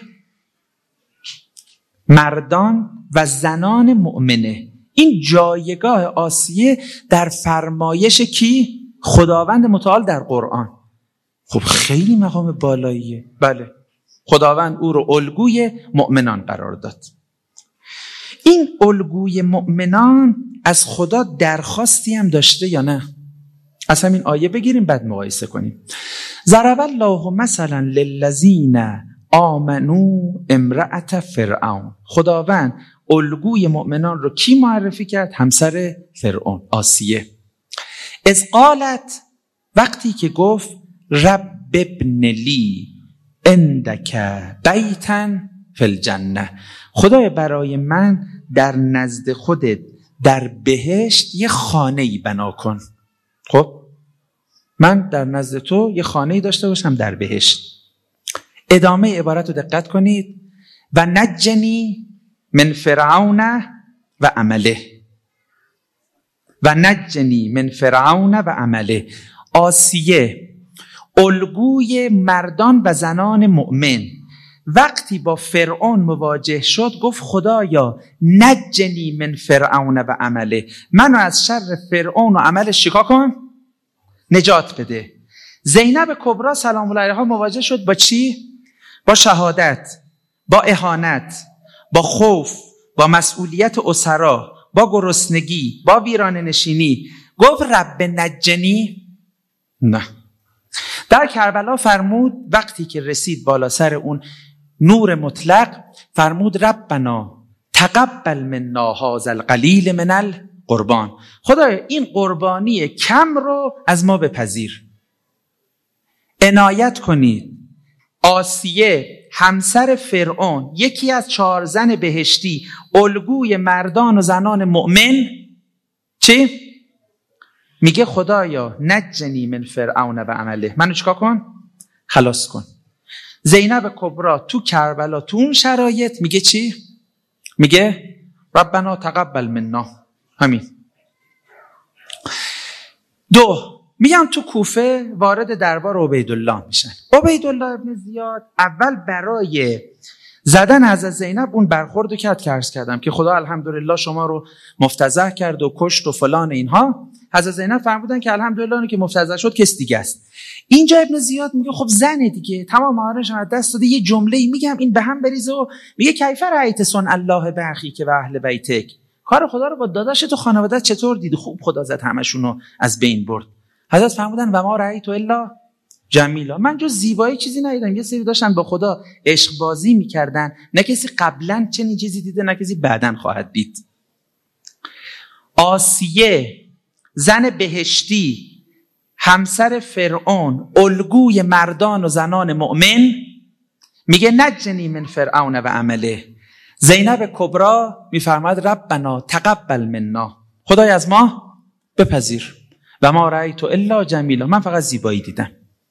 مردان و زنان مؤمنه. این جایگاه آسیه در فرمایش کی؟ خداوند متعال در قرآن. خب خیلی مقام بالاییه. بله، خداوند او رو الگوی مؤمنان قرار داد. این الگوی مؤمنان از خدا درخواستی هم داشته یا نه؟ از همین آیه بگیریم بعد مقایسه کنیم. ضرب الله مثلا للذین آمنو امرأت فرعون. خداوند الگوی مؤمنان رو کی معرفی کرد؟ همسر فرعون، آسیه. از قالت، وقتی که گفت رب ابن لی عندک بیتا فی الجنه، خدای برای من در نزد خودت در بهشت یه خانه‌ای بنا کن. خب من در نزد تو یه خانه‌ای داشته باشم در بهشت. ادامه عبارت رو دقت کنید. و نجنی من فرعون و عمله، و نجنی من فرعون و عمله. آسیه الگوی مردان و زنان مؤمن وقتی با فرعون مواجه شد گفت خدایا نجنی من فرعون و عمله، منو از شر فرعون و عملش چیکار کن؟ نجات بده. زینب کبرا سلام الله علیها مواجه شد با چی؟ با شهادت، با اهانت، با خوف، با مسئولیت اسرا، با گرسنگی، با ویرانه نشینی. گفت رب نجنی؟ نه. در کربلا فرمود وقتی که رسید بالا سر اون نور مطلق، فرمود ربنا تقبل منا هذا القلیل من القربان، خدایا این قربانی کم رو از ما بپذیر، عنایت کنید. آسیه همسر فرعون، یکی از چهار زن بهشتی، الگوی مردان و زنان مؤمن، چی؟ میگه خدایا نجنی من فرعون و عمله، منو چیکار کن؟ خلاص کن. زینب کبرا تو کربلا تو اون شرایط میگه چی؟ میگه ربنا تقبل منا. همین. دو، میان تو کوفه وارد دربار عبیدالله میشن. عبیدالله ابن زیاد اول برای زدن حضرت زینب اون برخوردو کرد که عرض کردم که خدا الحمدلله شما رو مفتضح کرد و کشت و فلان اینها. حضرت زینب فرمودن که الحمدلله اون که مفتضح شد کس دیگه است. اینجا ابن زیاد میگه خب زنه دیگه، تمام آرش از دست داده، یه جمله‌ای میگم این به هم بریزه و میگه کیف رأیت صنع الله باخی که و اهل بیتک، کار خدا رو با داداشت و خانواده‌ات چطور دیدی؟ خوب خدا زد همشونو از بین برد. حضرت فرمودن و ما رأیت الا جمیلا، من جز زیبایی چیزی ندیدم. یه سری داشتن با خدا عشق بازی میکردن، نه کسی قبلا چنین چیزی دیده نه کسی بعداً خواهد دید. آسیه زن بهشتی همسر فرعون، الگوی مردان و زنان مؤمن، میگه نجنی من فرعون و عمله. زینب کبرا میفرماد ربنا تقبل منا، خدای از ما بپذیر. و ما رأیت الا جمیلا، من فقط زیبایی دیدم.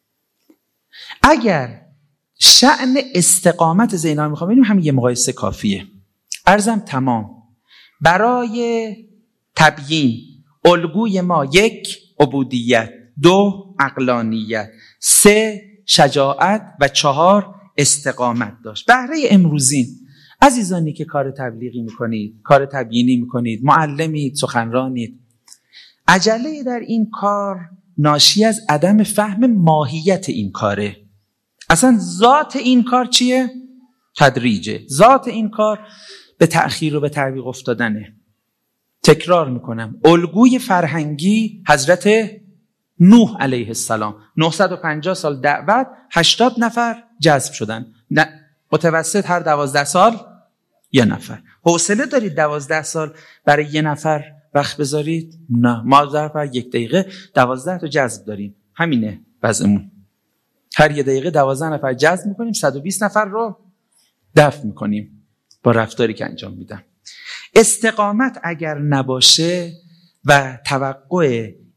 اگر شأن استقامت زینب میخوام ببینیم، همین یه مقایسه کافیه. عرضم تمام. برای تبیین الگوی ما یک عبودیت، دو عقلانیت، سه شجاعت و چهار استقامت داشت. بهره امروزین عزیزانی که کار تبلیغی میکنید، کار تبیینی میکنید، معلمید، سخنرانید، عجله در این کار ناشی از عدم فهم ماهیت این کاره. اصلا ذات این کار چیه؟ تدریجه. ذات این کار به تأخیر و به تعویق افتادنه. تکرار میکنم، الگوی فرهنگی حضرت نوح علیه السلام، نهصد و پنجاه سال دعوت، هشتاد نفر جذب شدن. متوسط هر دوازده سال یه نفر. حوصله دارید دوازده سال برای یه نفر وقت بذارید؟ نه، ما در یک دقیقه دوازده تا جذب داریم. همینه وضعمون. هر یه دقیقه دوازده نفر جذب میکنیم، صد و بیست نفر رو دفع میکنیم با رفتاری که انجام میدن. استقامت اگر نباشه و توقع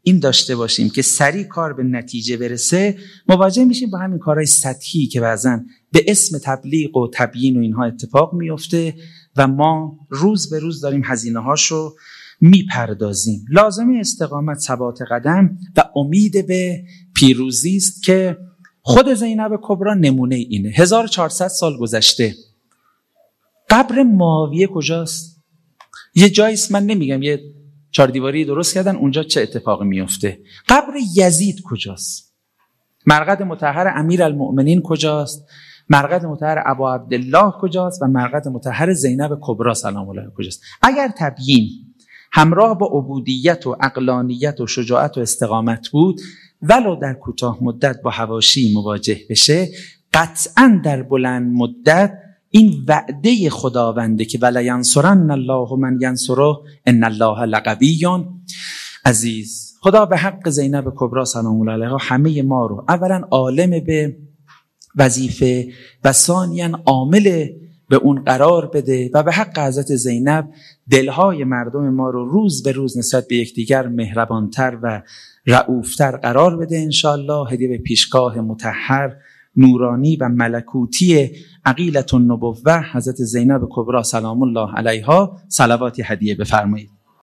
این داشته باشیم که سریع کار به نتیجه برسه، مواجه میشیم با همین کارهای سطحی که بعضن به اسم تبلیغ و تبیین و اینها اتفاق میفته و ما روز به روز داریم هزینه هاشو میپردازیم. لازمه استقامت، ثبات قدم و امید به پیروزی است که خود زینب کبری نمونه اینه. هزار و چهارصد سال گذشته، قبر معاویه کجاست؟ یه جاییست، من نمیگم یه چهار دیواری درست کردن اونجا چه اتفاقی میفته. قبر یزید کجاست؟ مرقد مطهر امیرالمؤمنین کجاست؟ مرقد مطهر ابا عبدالله کجاست؟ و مرقد مطهر زینب کبری سلام الله کجاست؟ اگر تبیین همراه با عبودیت و عقلانیت و شجاعت و استقامت بود، ولو در کوتاه مدت با حواشی مواجه بشه، قطعاً در بلند مدت این وعده خداونده که ولا ینصرن الله من ینصره ان الله لقوی عزیز. خدا به حق زینب کبری سلام الله علیها همه ما رو اولا عالم به وظیفه و ثانیاً عامل به اون قرار بده و به حق حضرت زینب دلهای مردم ما رو روز به روز نسبت به یکدیگر مهربانتر و رئوفتر قرار بده انشاءالله. هدیه به پیشگاه مطهر، نورانی و ملکوتی عقیلة النبوة حضرت زینب کبری سلام الله علیها صلواتی هدیه بفرمایید.